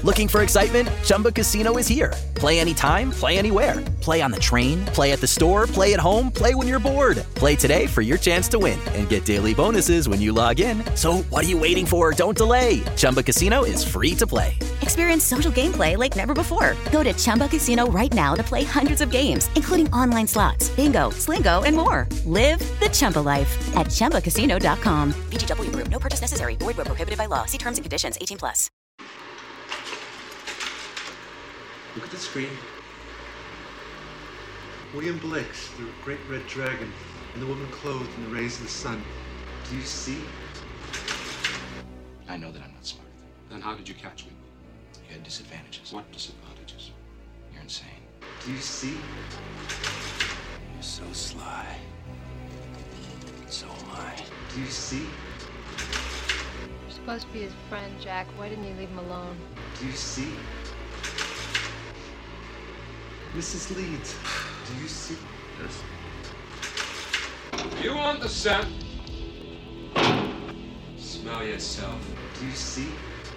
Looking for excitement? Chumba Casino is here. Play anytime, play anywhere. Play on the train, play at the store, play at home, play when you're bored. Play today for your chance to win and get daily bonuses when you log in. So what are you waiting for? Don't delay. Chumba Casino is free to play. Experience social gameplay like never before. Go to Chumba Casino right now to play hundreds of games, including online slots, bingo, Slingo, and more. Live the Chumba life at ChumbaCasino.com. VGW Group. No purchase necessary. Void where prohibited by law. See terms and conditions. 18+. Look at the screen. William Blake's The Great Red Dragon and the woman clothed in the rays of the sun. Do you see? I know that I'm not smart. Then how did you catch me? You had disadvantages. What disadvantages? You're insane. Do you see? You're so sly. So am I. Do you see? You're supposed to be his friend, Jack. Why didn't you leave him alone? Do you see? Mrs. Leeds, do you see? Yes. You want the scent? Smell yourself. Do you see?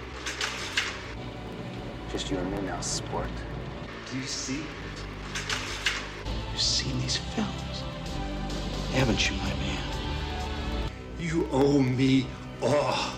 Just you and me now, sport. Do you see? You've seen these films, haven't you, my man? You owe me all.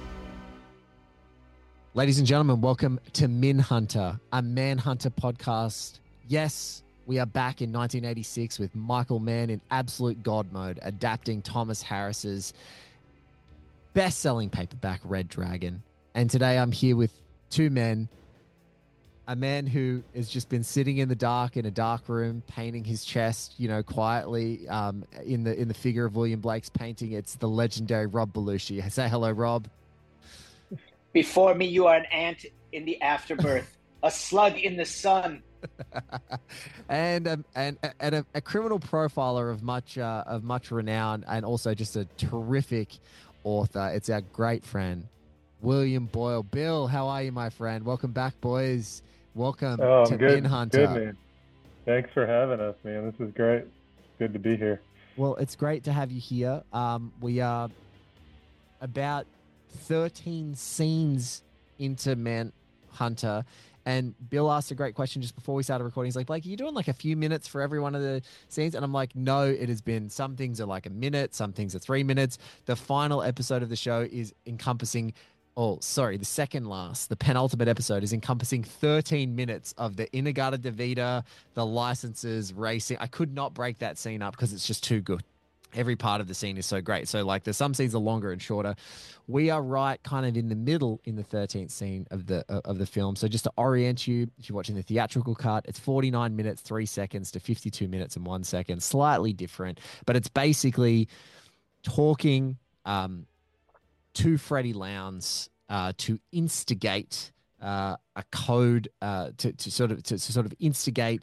Ladies and gentlemen, welcome to Minhunter, a Manhunter podcast. Yes, we are back in 1986 with Michael Mann in absolute God mode, adapting Thomas Harris's best-selling paperback, Red Dragon. And today I'm here with two men, a man who has just been sitting in the dark in a dark room, painting his chest, quietly in the figure of William Blake's painting. It's the legendary Rob Belushi. Say hello, Rob. Before me, you are an ant in the afterbirth, a slug in the sun. and a criminal profiler of much renown, and also just a terrific author. It's our great friend William Boyle. Bill, how are you, my friend? Welcome back, boys. Welcome to Minhunter. Good, man. Thanks for having us, man. This is great. Good to be here. Well, it's great to have you here. We are about 13 scenes into Manhunter. And Bill asked a great question just before we started recording. He's like, Blake, are you doing like a few minutes for every one of the scenes? And I'm like, no, it has been, some things are like a minute, some things are 3 minutes. The final episode of the show is encompassing, the second last, the penultimate episode is encompassing 13 minutes of the In-A-Gadda-Da-Vida, the licenses, racing. I could not break that scene up because it's just too good. Every part of the scene is so great. So like some scenes are longer and shorter. We are right kind of in the middle in the 13th scene of the film. So just to orient you, if you're watching the theatrical cut, it's 49 minutes, 3 seconds to 52 minutes and 1 second, slightly different, but it's basically talking to Freddie Lowndes to instigate a code to sort of instigate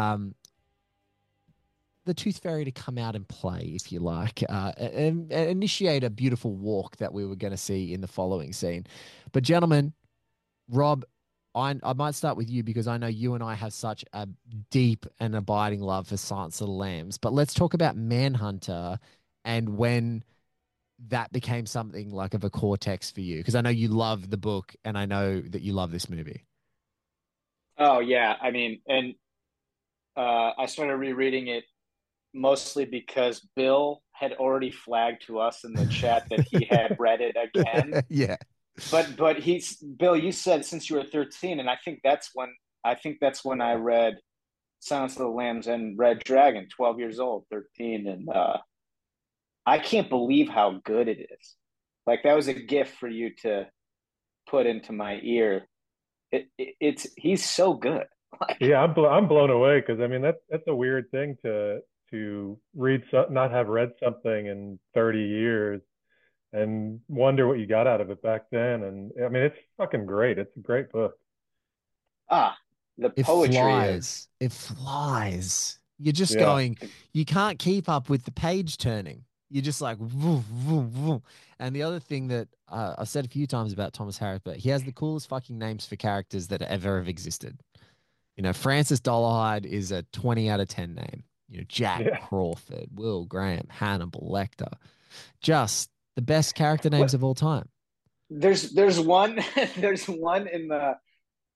the Tooth Fairy to come out and play, if you like, and initiate a beautiful walk that we were going to see in the following scene. But gentlemen, Rob, I might start with you because I know you and I have such a deep and abiding love for Silence of the Lambs. But let's talk about Manhunter and when that became something like of a core text for you, because I know you love the book and I know that you love this movie. Oh, yeah. I mean, and I started rereading it mostly because Bill had already flagged to us in the chat that he had read it again. Yeah. But Bill, you said since you were 13, and I think that's when I read Silence of the Lambs and Red Dragon, 12 years old, 13, and I can't believe how good it is. Like, that was a gift for you to put into my ear. He's so good. Like, yeah, I'm blown away because I mean that's a weird thing to read, not have read something in 30 years and wonder what you got out of it back then. And I mean, it's fucking great. It's a great book. The poetry it flies. You're just going, you can't keep up with the page turning. You're just like, vroom, vroom, vroom. And the other thing that I've said a few times about Thomas Harris, but he has the coolest fucking names for characters that ever have existed. You know, Francis Dolarhyde is a 20 out of 10 name. You know, Jack Crawford, Will Graham, Hannibal Lecter, just the best character names of all time. There's one in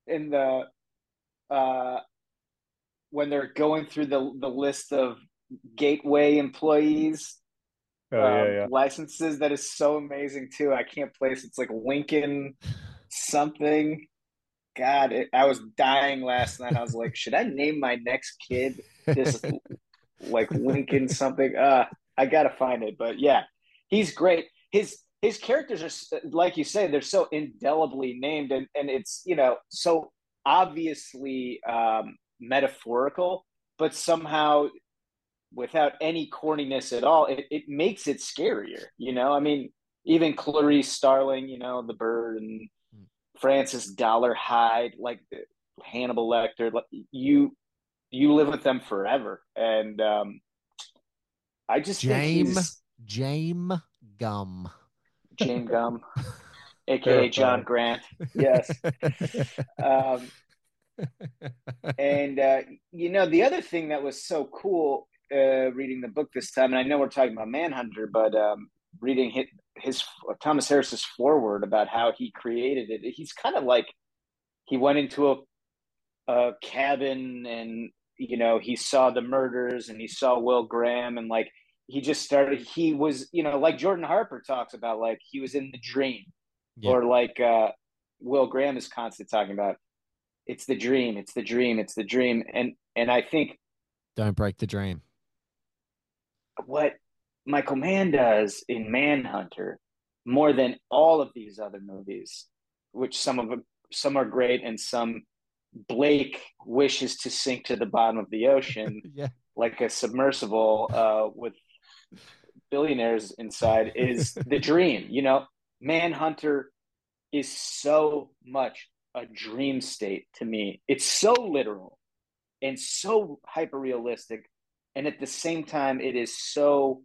in the uh when they're going through the list of Gateway employees Oh yeah, yeah. licenses. That is so amazing too. I can't place. It's like Lincoln something. God, I was dying last night. I was like, should I name my next kid this like Lincoln something? I gotta find it. But yeah, he's great. His characters are, like you say, they're so indelibly named, and it's, so obviously metaphorical, but somehow without any corniness at all, it makes it scarier. I mean, even Clarice Starling, the bird, and Francis Dollar Hyde, like Hannibal Lecter, like, you live with them forever. And I just think he's James Gum. James Gum, aka John Grant. Yes. And the other thing that was so cool reading the book this time, and I know we're talking about Manhunter, but reading his Thomas Harris's foreword about how he created it, he's kind of like, he went into a cabin, and he saw the murders, and he saw Will Graham, and like he was, like Jordan Harper talks about, like he was in the dream. Yeah. Or like Will Graham is constantly talking about, it's the dream, it's the dream, it's the dream. And I think, don't break the dream. What Michael Mann does in Manhunter, more than all of these other movies, which some are great, and some Blake wishes to sink to the bottom of the ocean, yeah, like a submersible with billionaires inside, is the dream. Manhunter is so much a dream state to me. It's so literal and so hyper realistic, and at the same time, it is so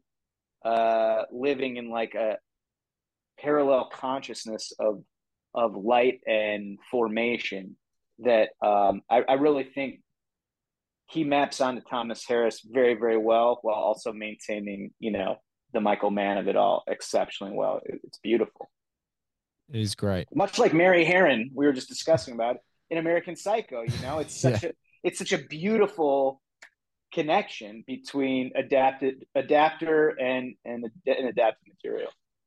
living in like a parallel consciousness of light and formation that I really think he maps onto Thomas Harris very, very well, while also maintaining, the Michael Mann of it all exceptionally well. It's beautiful. It is great. Much like Mary Harron, we were just discussing about in American Psycho. It's such a beautiful connection between adapter and adapted material.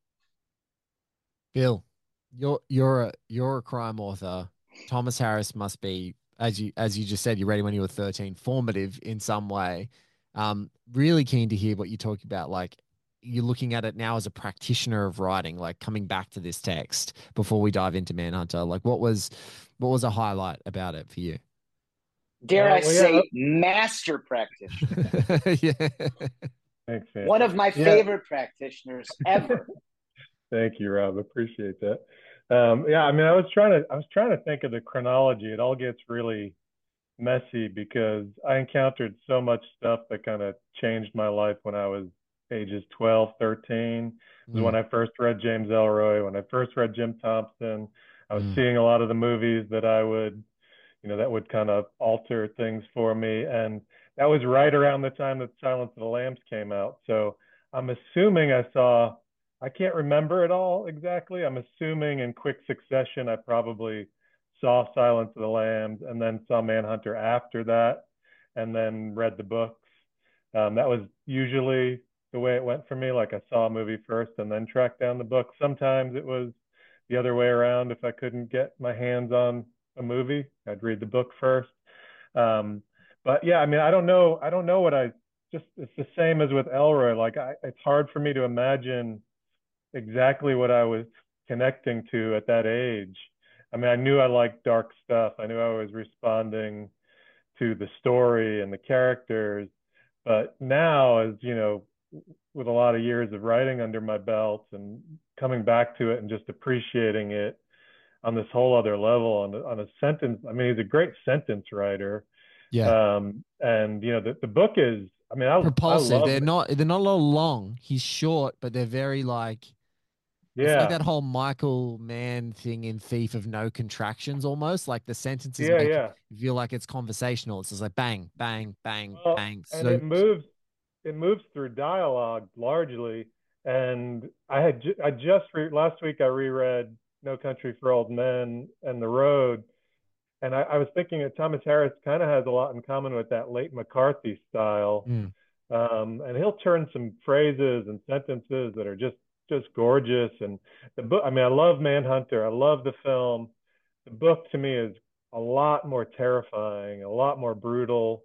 Bill, you're a crime author. Thomas Harris must be, as you just said, you read him when you were 13, formative in some way. Really keen to hear what you talk about. Like, you're looking at it now as a practitioner of writing, like coming back to this text before we dive into Manhunter. Like, what was a highlight about it for you? Dare I say, master practitioner. Yeah. Thanks, man. One of my favorite practitioners ever. Thank you, Rob. Appreciate that. I mean, I was trying to think of the chronology. It all gets really messy because I encountered so much stuff that kind of changed my life when I was ages 12, 13. It was when I first read James Ellroy, when I first read Jim Thompson. I was seeing a lot of the movies that I would, that would kind of alter things for me. And that was right around the time that Silence of the Lambs came out. So I'm assuming I can't remember it all exactly. I'm assuming in quick succession, I probably saw Silence of the Lambs and then saw Manhunter after that, and then read the books. That was usually the way it went for me. Like, I saw a movie first and then tracked down the book. Sometimes it was the other way around. If I couldn't get my hands on a movie, I'd read the book first. But yeah, I mean, I don't know it's the same as with Ellroy. Like, it's hard for me to imagine exactly what I was connecting to at that age. I mean, I knew I liked dark stuff. I knew I was responding to the story and the characters. But now, as with a lot of years of writing under my belt and coming back to it and just appreciating it on this whole other level, on a sentence. I mean, he's a great sentence writer. Yeah. And the book is, I mean, propulsive. They're not a little long. He's short, but they're very like, it's like that whole Michael Mann thing in Thief of No Contractions, almost like the sentences make you feel like it's conversational. It's just like bang, bang, bang, bang. And it moves through dialogue largely. And last week I reread No Country for Old Men and The Road, I was thinking that Thomas Harris kind of has a lot in common with that late McCarthy style. And he'll turn some phrases and sentences that are just gorgeous. And the book, I mean, I love Manhunter. I love the film. The book to me is a lot more terrifying, a lot more brutal,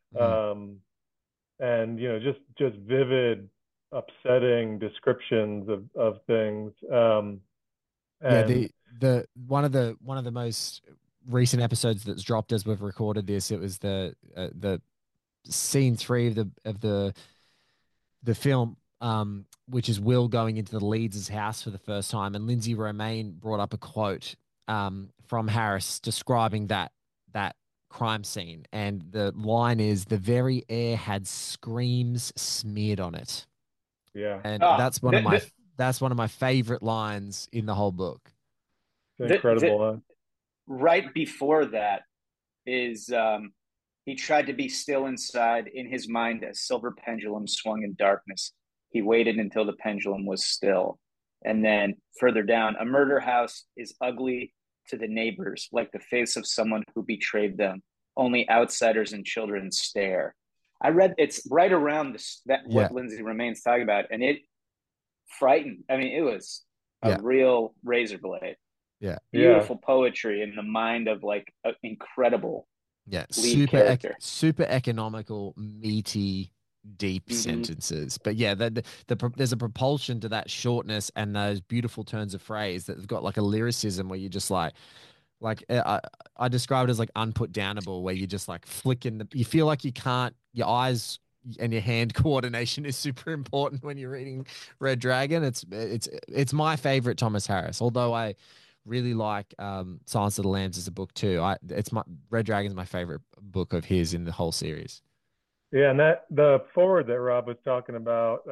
and just vivid, upsetting descriptions of things. Yeah, the one of the most recent episodes that's dropped as we've recorded this, it was the scene 3 of the film, which is Will going into the Leeds' house for the first time, and Lindsay Romaine brought up a quote from Harris describing that crime scene, and the line is, "The very air had screams smeared on it." Yeah, and that's one of my favorite lines in the whole book. It's incredible. Right before that is he tried to be still inside. In his mind, a silver pendulum swung in darkness. He waited until the pendulum was still. And then further down, a murder house is ugly to the neighbors, like the face of someone who betrayed them. Only outsiders and children stare. I read it's right around what Lindsay Romaine's talking about, and it frightened. I mean, it was a real razor blade. Yeah, beautiful poetry in the mind of like an incredible lead character. Super economical, meaty, deep sentences. But yeah, there's a propulsion to that shortness and those beautiful turns of phrase that have got like a lyricism where you just like I describe it as like unputdownable, where you just like flicking you feel like you can't, your eyes and your hand coordination is super important when you're reading Red Dragon. It's my favorite Thomas Harris, although I really like Silence of the Lambs as a book too. Red Dragon's my favorite book of his in the whole series. Yeah, and the forward that Rob was talking about,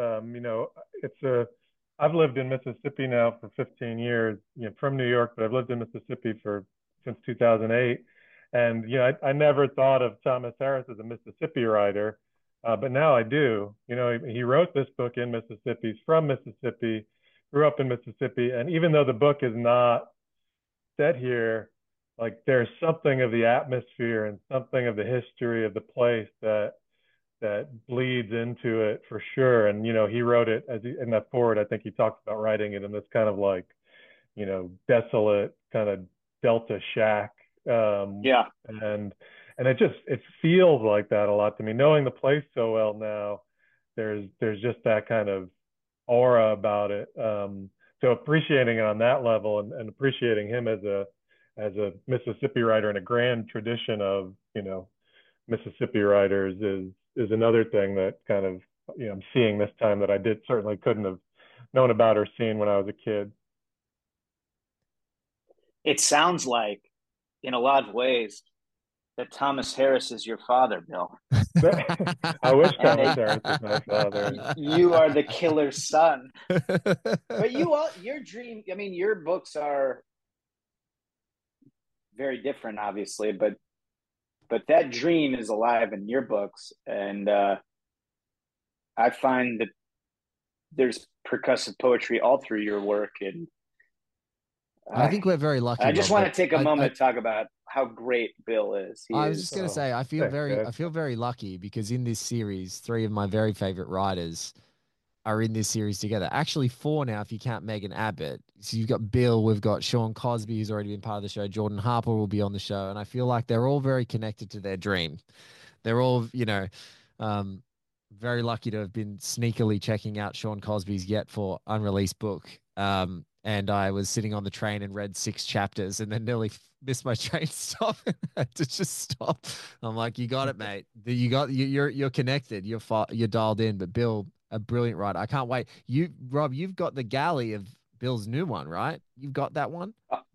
I've lived in Mississippi now for 15 years, from New York, but I've lived in Mississippi since 2008. And, I never thought of Thomas Harris as a Mississippi writer, but now I do. He wrote this book in Mississippi. He's from Mississippi, grew up in Mississippi. And even though the book is not set here, like there's something of the atmosphere and something of the history of the place that bleeds into it for sure. And, he wrote it in that forward, I think he talks about writing it in this kind of like, desolate kind of Delta shack. And it feels like that a lot to me, knowing the place so well now. There's just that kind of aura about it. So appreciating it on that level and appreciating him as a Mississippi writer in a grand tradition of, Mississippi writers is another thing that kind of, I'm seeing this time that I certainly couldn't have known about or seen when I was a kid. It sounds like, in a lot of ways, that Thomas Harris is your father, Bill. I wish Thomas Harris was my father. You are the killer's son. But your dream, I mean, your books are very different, obviously, but that dream is alive in your books. And I find that there's percussive poetry all through your work. And I think we're very lucky. I just want to take a moment to talk about how great Bill is. I was just going to say, I feel very lucky because in this series, 3 of my very favorite writers are in this series together. Actually, 4 now, if you count Megan Abbott. So you've got Bill, we've got Sean Cosby, who's already been part of the show. Jordan Harper will be on the show. And I feel like they're all very connected to their dream. They're all, very lucky to have been sneakily checking out Sean Cosby's yet for unreleased book. And I was sitting on the train and read 6 chapters and then nearly missed my train stop and had to just stop. I'm like, you got it, mate. You're connected. You're dialed in. But Bill, a brilliant writer. I can't wait. Rob, you've got the galley of Bill's new one, right? You've got that one?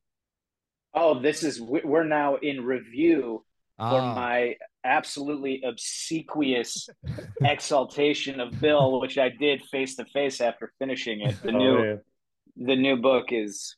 We're now in review for my absolutely obsequious exaltation of Bill, which I did face to face after finishing it. The new book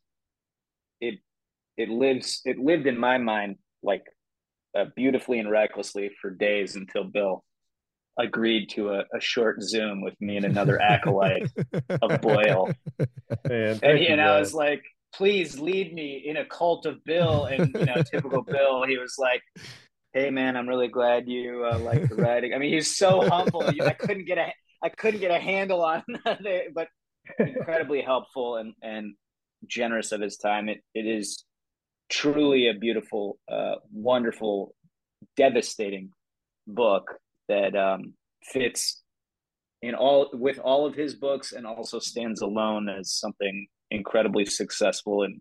it lived in my mind like beautifully and recklessly for days until Bill agreed to a short Zoom with me and another acolyte of Boyle. And I was like, please lead me in a cult of Bill. And, typical Bill, he was like, hey man, I'm really glad you like the writing. I mean, he's so humble. I couldn't get a handle on it, but incredibly helpful and generous of his time. It is truly a beautiful, wonderful, devastating book that fits with all of his books, and also stands alone as something incredibly successful, and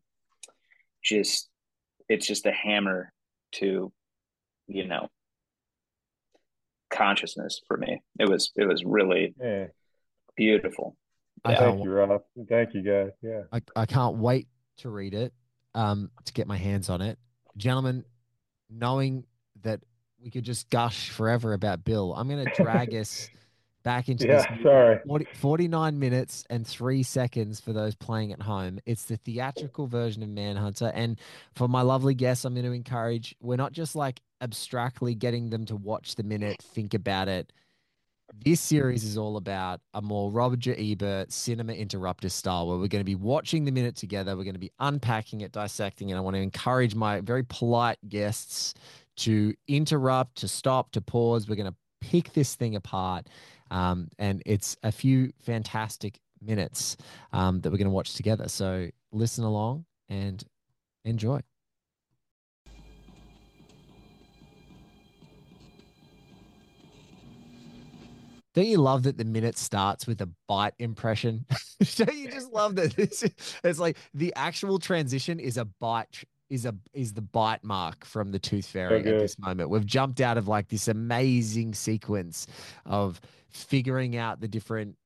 it's just a hammer to consciousness for me. It was really beautiful. Thank you, Rob. Thank you, guys. Yeah. I can't wait to read it, to get my hands on it. Gentlemen, knowing that we could just gush forever about Bill, I'm going to drag us back into this. Sorry. 49 minutes and 3 seconds for those playing at home. It's the theatrical version of Manhunter. And for my lovely guests, I'm going to encourage, we're not just like abstractly getting them to watch the minute, think about it. This series is all about a more Roger Ebert cinema interrupter style, where we're going to be watching the minute together. We're going to be unpacking it, dissecting it. I want to encourage my very polite guests to interrupt, to stop, to pause. We're going to pick this thing apart. And it's a few fantastic minutes that we're going to watch together. So listen along and enjoy. Don't you love that the minute starts with a bite impression? Don't you just love that it's like the actual transition is a bite, is the bite mark from the Tooth Fairy at this moment. We've jumped out of like this amazing sequence of figuring out the different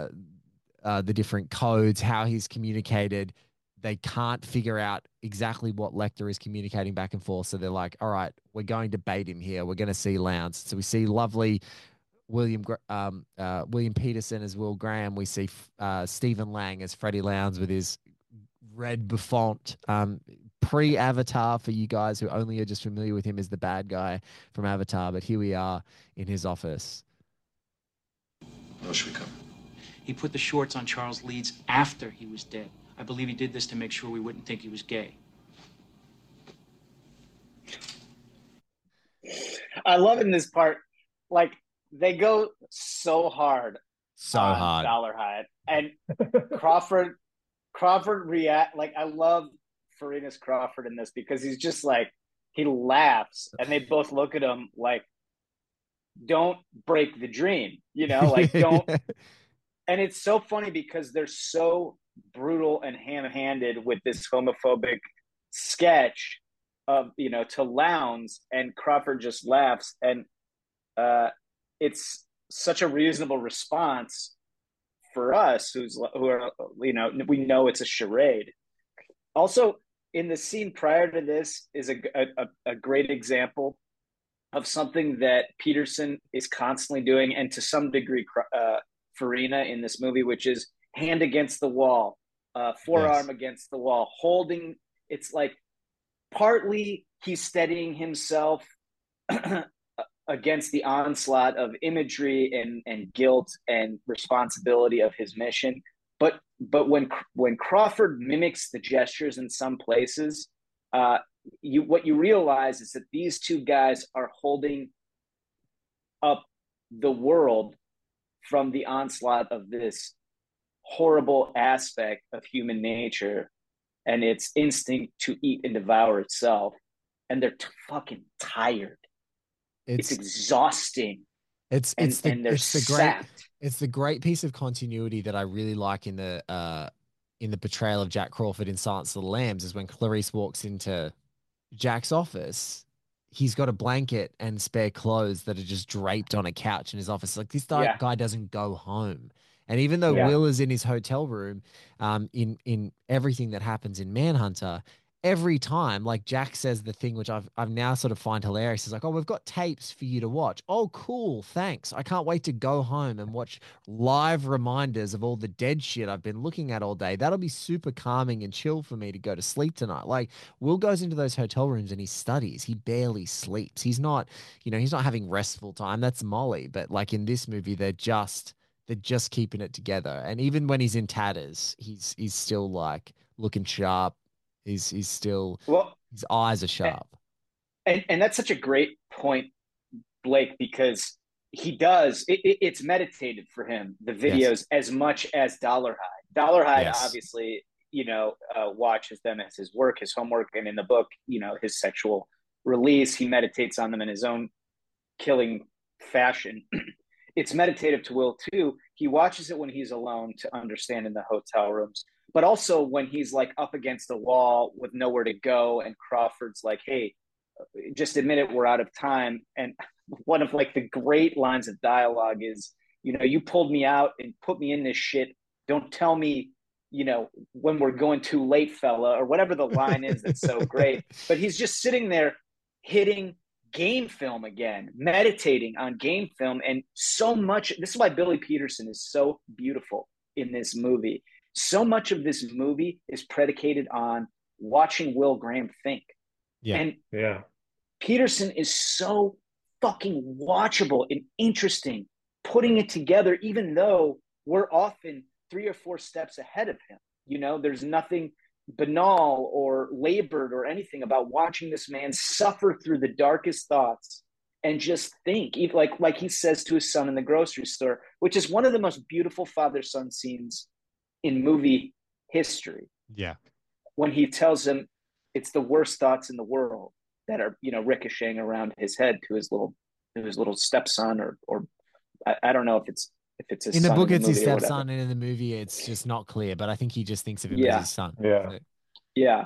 codes, how he's communicated. They can't figure out exactly what Lecter is communicating back and forth. So they're like, all right, we're going to bait him here. We're going to see Lowndes. So we see lovely William Peterson as Will Graham. We see Stephen Lang as Freddie Lowndes with his red bouffant. Pre-Avatar for you guys who only are just familiar with him as the bad guy from Avatar, but here we are in his office. Where should we come? He put the shorts on Charles Leeds after he was dead. I believe he did this to make sure we wouldn't think he was gay. I love in this part, like, they go so hard hard. Dollarhide, and Crawford react like, I love Farinas Crawford in this because he's just like, he laughs and they both look at him like, don't break the dream, like don't. And it's so funny because they're so brutal and ham-handed with this homophobic sketch of, to Lowndes, and Crawford just laughs. And it's such a reasonable response for us who are, we know it's a charade. Also, in the scene prior to this is a great example of something that Peterson is constantly doing, and to some degree Farina in this movie, which is hand against the wall, forearm against the wall, holding. It's like partly he's steadying himself against the onslaught of imagery and guilt and responsibility of his mission. But when Crawford mimics the gestures in some places, what you realize is that these two guys are holding up the world from the onslaught of this horrible aspect of human nature and its instinct to eat and devour itself. And they're fucking tired. It's exhausting. It's the great piece of continuity that I really like in the portrayal of Jack Crawford in Silence of the Lambs is when Clarice walks into Jack's office. He's got a blanket and spare clothes that are just draped on a couch in his office. Like, this guy doesn't go home. And even though Will is in his hotel room, in everything that happens in Manhunter, every time, like, Jack says the thing which I've now sort of find hilarious. He's like, oh, we've got tapes for you to watch. Oh, cool. Thanks. I can't wait to go home and watch live reminders of all the dead shit I've been looking at all day. That'll be super calming and chill for me to go to sleep tonight. Like, Will goes into those hotel rooms and he studies. He barely sleeps. He's not, he's not having restful time. That's Molly. But like in this movie, they're just keeping it together. And even when he's in tatters, he's still like looking sharp, He's still Well, his eyes are sharp. and that's such a great point, Blake, because it's meditated for him, the videos, as much as Dollarhide. Dollarhide obviously, watches them as his work, his homework, and in the book, his sexual release, he meditates on them in his own killing fashion. It's meditative to Will too. He watches it when he's alone to understand in the hotel rooms, but also when he's like up against the wall with nowhere to go, and Crawford's like, "Hey, just admit it, we're out of time." And one of like the great lines of dialogue is, you pulled me out and put me in this shit. Don't tell me, when we're going too late, fella, or whatever the line is that's so great. But he's just sitting there hitting game film again, meditating on game film. And so much, this is why Billy Peterson is so beautiful in this movie. So much of this movie is predicated on watching Will Graham think. And Peterson is so fucking watchable and interesting, putting it together, even though we're often 3 or 4 steps ahead of him. There's nothing banal or labored or anything about watching this man suffer through the darkest thoughts and just think, even like he says to his son in the grocery store, which is one of the most beautiful father-son scenes in movie history. Yeah. When he tells him it's the worst thoughts in the world that are, ricocheting around his head to his little stepson, or I don't know if it's his in the son book, in it's the his movie stepson, and in the movie, it's just not clear. But I think he just thinks of him as his son. Yeah, yeah.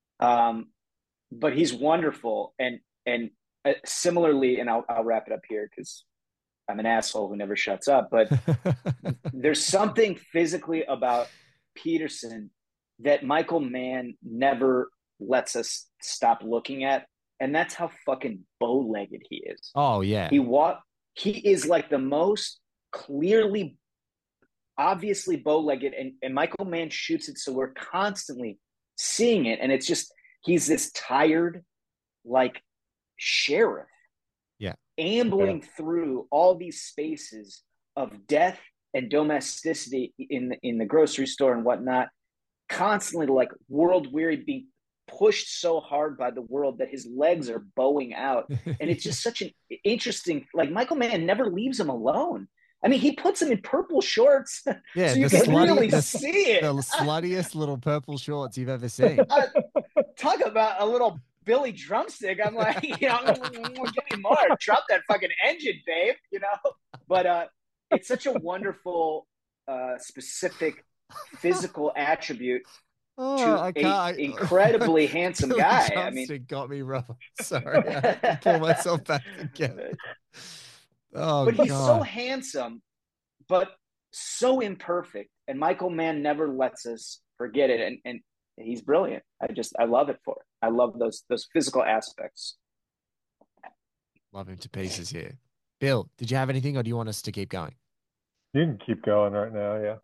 But he's wonderful, and similarly, and I'll wrap it up here because I'm an asshole who never shuts up. But there's something physically about Peterson that Michael Mann never lets us stop looking at, and that's how fucking bow-legged he is. Oh yeah, he is like the most clearly, obviously bow-legged, and Michael Mann shoots it so we're constantly seeing it, and it's just he's this tired, like, sheriff, ambling through all these spaces of death and domesticity in the grocery store and whatnot, constantly like world weary, being pushed so hard by the world that his legs are bowing out. And it's just such an interesting, like, Michael Mann never leaves him alone. I mean, he puts him in purple shorts so you can really see it. The sluttiest little purple shorts you've ever seen. Talk about a little Billy Drumstick. I'm like, give me more. Drop that fucking engine, babe. But it's such a wonderful, specific physical attribute to an incredibly handsome Billy guy. Drumstick got me rough. Sorry, I pull myself back together. But he's so handsome, but so imperfect. And Michael Mann never lets us forget it. And he's brilliant. I love it for it. I love those physical aspects. Love him to pieces here. Bill, did you have anything, or do you want us to keep going? You can keep going right now, yeah.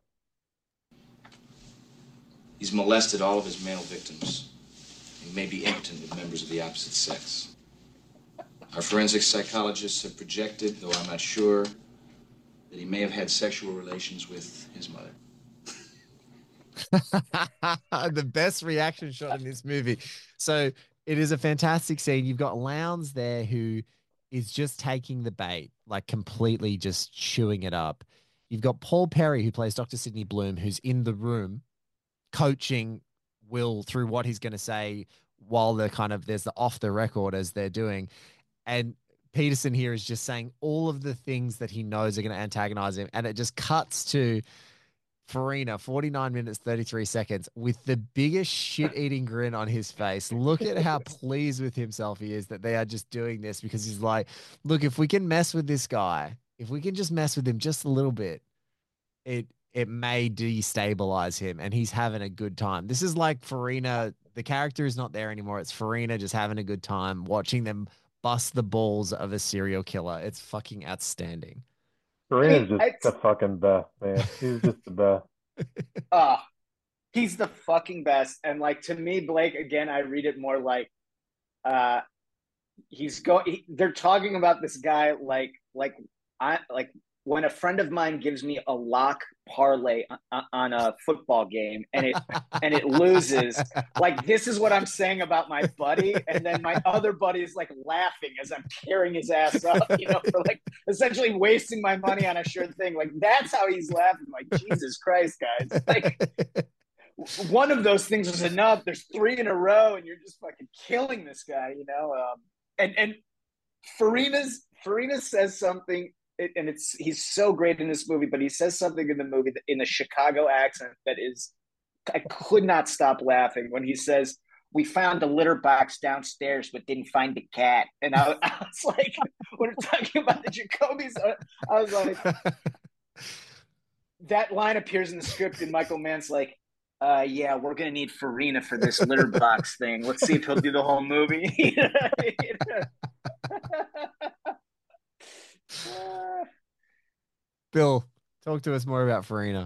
He's molested all of his male victims. He may be impotent with members of the opposite sex. Our forensic psychologists have projected, though I'm not sure, that he may have had sexual relations with his mother. The best reaction shot in this movie. So it is a fantastic scene. You've got Lowndes there who is just taking the bait, like completely just chewing it up. You've got Paul Perry, who plays Dr. Sidney Bloom, who's in the room coaching Will through what he's going to say while there's the off the record as they're doing. And Peterson here is just saying all of the things that he knows are going to antagonize him. And it just cuts to Farina, 49 minutes, 33 seconds, with the biggest shit-eating grin on his face. Look at how pleased with himself he is that they are just doing this, because he's like, look, if we can mess with this guy, if we can just mess with him just a little bit, it may destabilize him, and he's having a good time. This is like Farina. The character is not there anymore. It's Farina just having a good time watching them bust the balls of a serial killer. It's fucking outstanding. Farina's just the fucking best, man. He's just the best. He's the fucking best. And like, to me, Blake, again, I read it more like they're talking about this guy like when a friend of mine gives me a lock parlay on a football game and it loses, like, this is what I'm saying about my buddy, and then my other buddy is like laughing as I'm carrying his ass up, for like essentially wasting my money on a sure thing. Like, that's how he's laughing. Like, Jesus Christ, guys! Like, one of those things was enough. There's 3 in a row, and you're just fucking killing this guy, And Farina says something. And he's so great in this movie, but he says something in the movie in a Chicago accent that is, I could not stop laughing when he says, "We found a litter box downstairs, but didn't find the cat." And I was like, when we're talking about the Jacobys, I was like, that line appears in the script, and Michael Mann's like, yeah, we're gonna need Farina for this litter box thing. Let's see if he'll do the whole movie. Bill, talk to us more about Farina.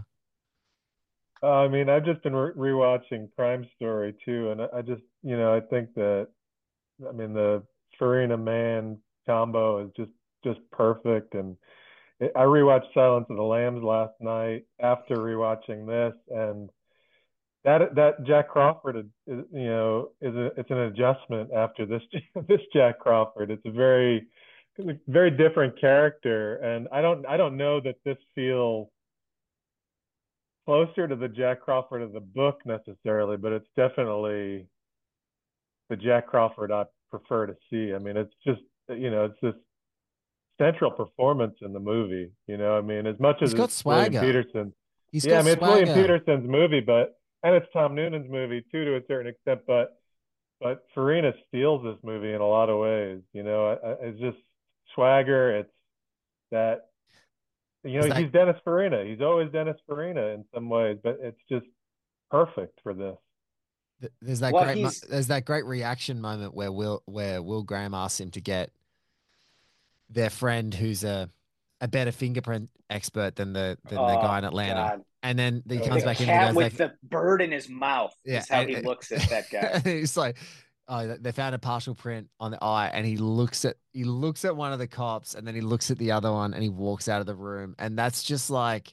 I mean, I've just been rewatching Crime Story too, and I just, I think that, I mean, the Farina Mann combo is just perfect. And I rewatched Silence of the Lambs last night after rewatching this, and that Jack Crawford is it's an adjustment after this Jack Crawford. It's a very different character, and I don't know that this feels closer to the Jack Crawford of the book necessarily, but it's definitely the Jack Crawford I prefer to see. I mean, it's just, it's this central performance in the movie. I mean, as much as it's William Peterson. It's William Peterson's movie, and it's Tom Noonan's movie too, to a certain extent, but Farina steals this movie in a lot of ways. It's just swagger. It's that, he's Dennis Farina. He's always Dennis Farina in some ways, but it's just perfect for this. There's that great reaction moment where Will Graham asks him to get their friend who's a better fingerprint expert than the guy in Atlanta. God. And then he comes back in and goes, with the bird in his mouth. Yeah, is how he looks at that guy. He's like, oh, they found a partial print on the eye, and he looks at one of the cops, and then he looks at the other one, and he walks out of the room. And that's just like,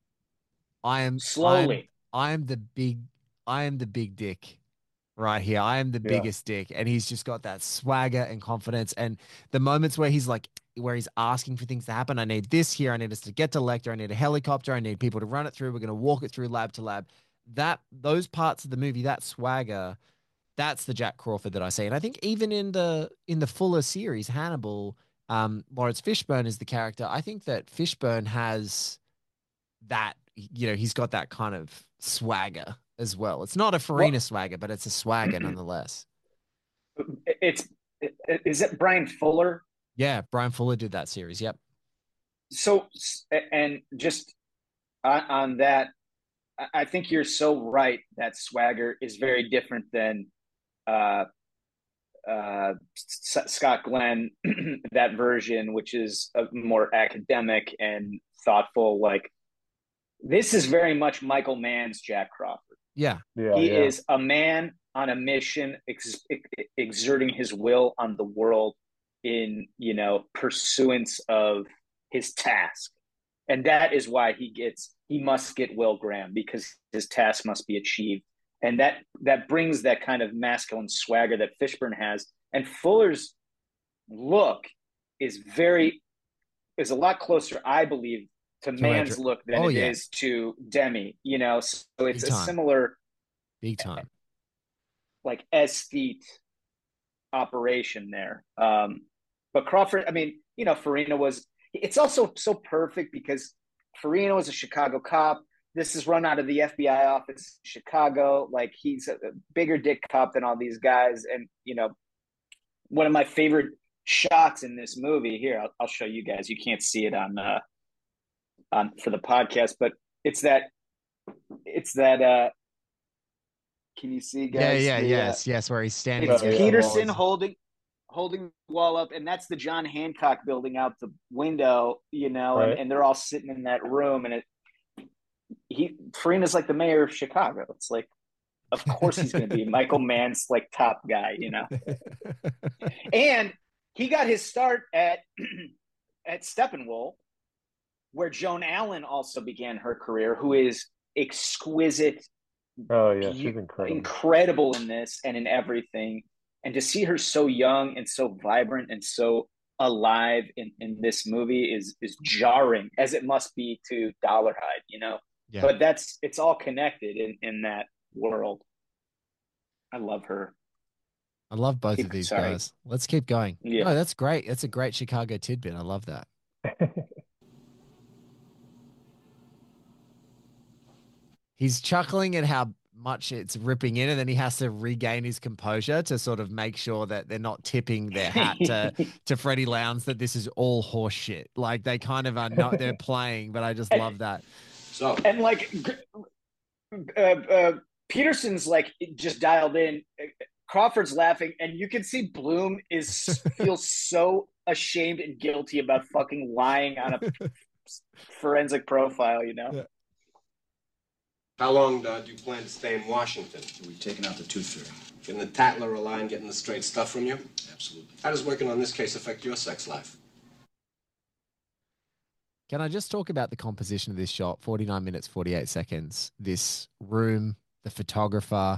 I am the big dick right here. I am the biggest dick. And he's just got that swagger and confidence. And the moments where he's asking for things to happen. I need this here. I need us to get to Lecter. I need a helicopter. I need people to run it through. We're going to walk it through lab to lab. Those parts of the movie, that swagger, that's the Jack Crawford that I see. And I think even in the Fuller series, Hannibal, Lawrence Fishburne is the character. I think that Fishburne has that, he's got that kind of swagger as well. It's not a Farina swagger, but it's a swagger nonetheless. Is it Brian Fuller? Yeah, Brian Fuller did that series. Yep. So, and just on that, I think you're so right that swagger is very different than Scott Glenn, that version, which is a more academic and thoughtful. Like, this is very much Michael Mann's Jack Crawford. Yeah. He is a man on a mission, exerting his will on the world in, pursuance of his task. And that is why he must get Will Graham, because his task must be achieved. And that brings that kind of masculine swagger that Fishburne has. And Fuller's look is a lot closer, I believe, to Mann's look than it is to Demi, so it's a similar big time, like aesthete operation there. But Crawford, I mean, Farina it's also so perfect because Farina was a Chicago cop. This is run out of the FBI office in Chicago. Like, he's a bigger dick cop than all these guys. And, one of my favorite shots in this movie here, I'll show you guys. You can't see it on for the podcast, but it's that can you see, guys? Yes, where he's standing. It's Peterson holding the wall up, and that's the John Hancock building out the window, right. and they're all sitting in that room, and Farina's like the mayor of Chicago. It's like, of course he's going to be Michael Mann's like top guy, And he got his start at Steppenwolf, where Joan Allen also began her career, who is exquisite. Oh yeah, she's incredible. Incredible in this and in everything. And to see her so young and so vibrant and so alive in this movie is jarring, as it must be to Dollarhide, you know. Yeah. But it's all connected in that world. I love her. I love both of these guys. Let's keep going. Yeah. No, that's great. That's a great Chicago tidbit. I love that. He's chuckling at how much it's ripping in, and then he has to regain his composure to sort of make sure that they're not tipping their hat to Freddie Lounds that this is all horse shit. Like they kind of are not, they're playing, but I just love that. So, and like Peterson's like just dialed in. Crawford's laughing, and you can see Bloom feels so ashamed and guilty about fucking lying on a forensic profile, you know? Yeah. How long do you plan to stay in Washington? We've taken out the tooth fairy. Can the Tattler rely on getting the straight stuff from you? Absolutely. How does working on this case affect your sex life? Can I just talk about the composition of this shot? 49 minutes, 48 seconds. This room, the photographer,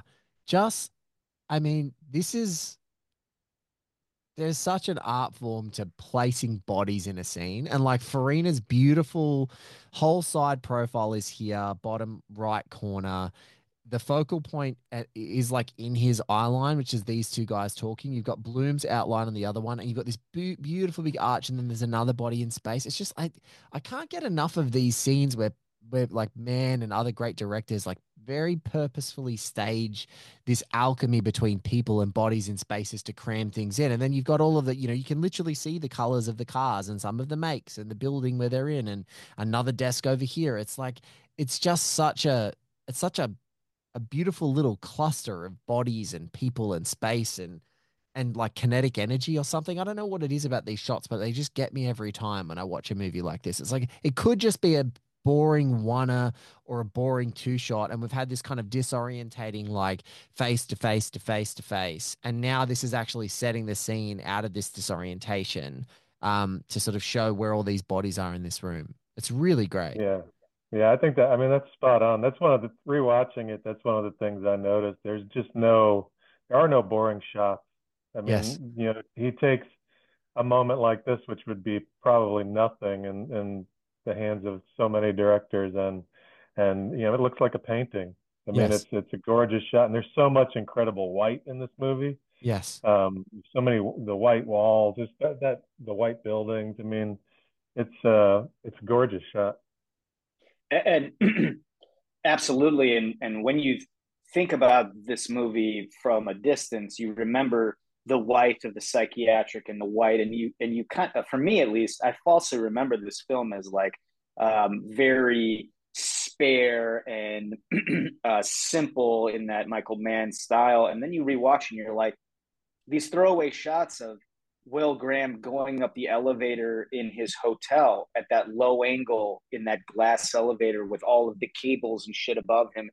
there's such an art form to placing bodies in a scene. And like Farina's beautiful whole side profile is here, bottom right corner. The focal point is like in his eye line, which is these two guys talking. You've got Bloom's outline on the other one, and you've got this beautiful big arch, and then there's another body in space. It's just, I can't get enough of these scenes where like Mann and other great directors like very purposefully stage this alchemy between people and bodies in spaces to cram things in. And then you've got all of the, you know, you can literally see the colors of the cars and some of the makes and the building where they're in and another desk over here. It's like, it's just such a beautiful little cluster of bodies and people and space and like kinetic energy or something. I don't know what it is about these shots, but they just get me every time when I watch a movie like this. It's like, it could just be a boring one or a boring two shot, and we've had this kind of disorientating like face to face to face to face, and now this is actually setting the scene out of this disorientation to sort of show where all these bodies are in this room. It's really great. Yeah, I think that's spot on. That's one of the, rewatching it, that's one of the things I noticed. There are no boring shots. I mean, yes. You know, he takes a moment like this, which would be probably nothing in the hands of so many directors, and you know, it looks like a painting. I mean, yes. it's a gorgeous shot, and there's so much incredible white in this movie. Yes. So many, the white walls, just the white buildings. I mean, it's a gorgeous shot. And absolutely, and when you think about this movie from a distance, you remember the white of the psychiatric and the white, and you kind of, for me at least, I falsely remember this film as like very spare and simple in that Michael Mann style. And then you rewatch and you're like, these throwaway shots of Will Graham going up the elevator in his hotel at that low angle in that glass elevator with all of the cables and shit above him.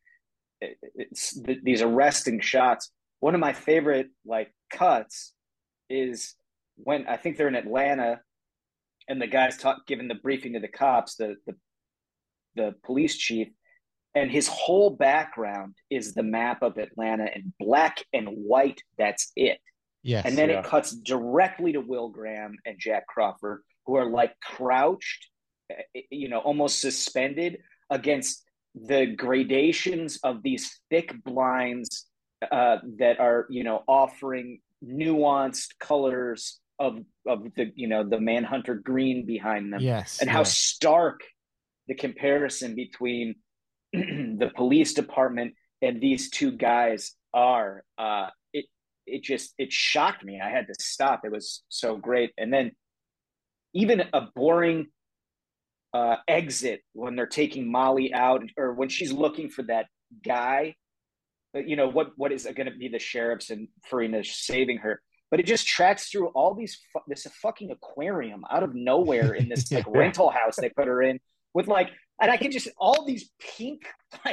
These arresting shots. One of my favorite like cuts is when I think they're in Atlanta and the guy's giving the briefing to the cops, the police chief, and his whole background is the map of Atlanta in black and white. That's it. Yes. And then it cuts directly to Will Graham and Jack Crawford, who are like crouched, you know, almost suspended against the gradations of these thick blinds that are, you know, offering nuanced colors of the, you know, the Manhunter green behind them. Yes. And how stark the comparison between the police department and these two guys are. It shocked me. I had to stop. It was so great. And then even a boring exit when they're taking Molly out, or when she's looking for that guy, you know, what is going to be the sheriffs and Farina saving her, but it just tracks through all these this fucking aquarium out of nowhere in this like rental house they put her in with like, and I can just, all these pink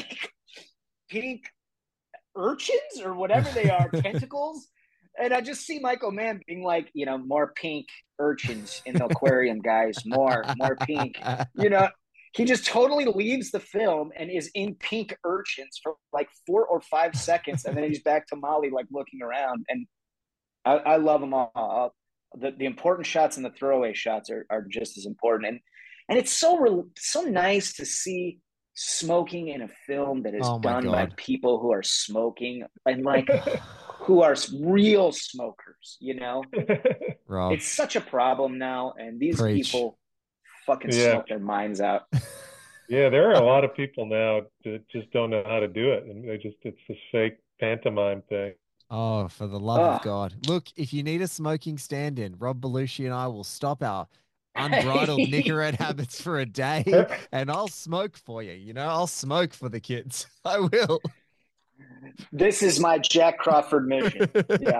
urchins or whatever they are, tentacles. And I just see Michael Mann being like, you know, more pink urchins in the aquarium, guys, more pink, you know, he just totally leaves the film and is in Pink Urchins for like 4 or 5 seconds, and then he's back to Molly, like looking around. And I love them all. The important shots and the throwaway shots are just as important. And it's so nice to see smoking in a film that is Oh my done by God. people who are smoking and like who are real smokers. Rob. It's such a problem now, and these Preach. people fucking Yeah. smoke their minds out. Yeah, there are a lot of people now that just don't know how to do it, and it's this fake pantomime thing. Oh, for the love of God. Look, if you need a smoking stand-in, Rob Belushi and I will stop our unbridled Nicorette habits for a day, and I'll smoke for you. I'll smoke for the kids. I will. This is my Jack Crawford mission. Yeah.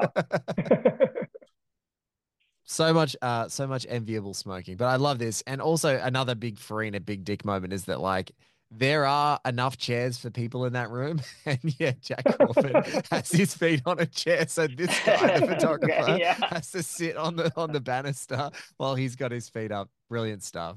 So much enviable smoking, but I love this. And also another big Farina big dick moment is that like there are enough chairs for people in that room, and yeah, Jack Crawford has his feet on a chair, so this guy, the photographer, has to sit on the banister while he's got his feet up. Brilliant stuff.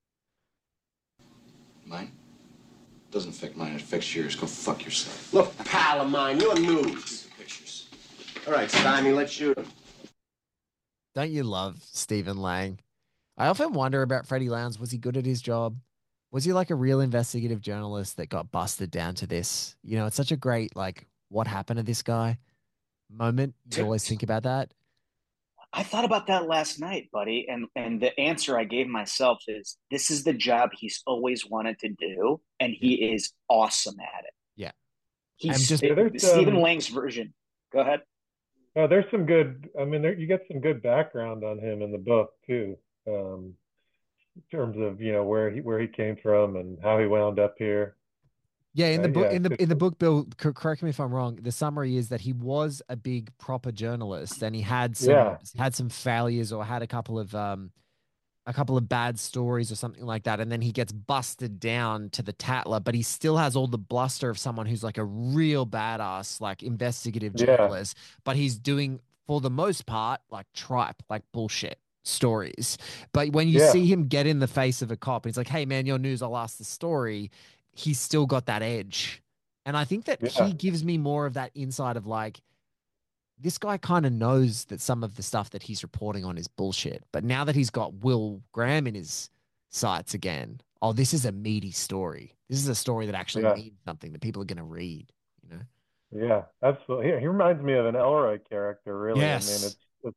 Mine? Doesn't affect mine, it affects yours. Go fuck yourself. Look, pal of mine, you're news. Pictures. All right, Stymie, let's shoot him. Don't you love Stephen Lang? I often wonder about Freddie Lowndes. Was he good at his job? Was he like a real investigative journalist that got busted down to this? It's such a great, like, what happened to this guy moment. You always think about that. I thought about that last night, buddy, and the answer I gave myself is this is the job he's always wanted to do, and he is awesome at it. Yeah. He's Stephen Lang's version. Go ahead. There's some good, you get some good background on him in the book too, in terms of, where he came from and how he wound up here. Yeah, in the book, in the book, Bill, correct me if I'm wrong. The summary is that he was a big proper journalist, and he had some failures or had a couple of bad stories or something like that, and then he gets busted down to the Tatler, but he still has all the bluster of someone who's like a real badass, like investigative journalist. But he's doing, for the most part, like tripe, like bullshit stories. But when you see him get in the face of a cop, and he's like, "Hey man, your news, I'll ask the story." He's still got that edge. And I think that he gives me more of that insight of like, this guy kind of knows that some of the stuff that he's reporting on is bullshit. But now that he's got Will Graham in his sights again, this is a meaty story. This is a story that actually means something that people are going to read, Yeah, absolutely. He reminds me of an Elroy character, really. Yes.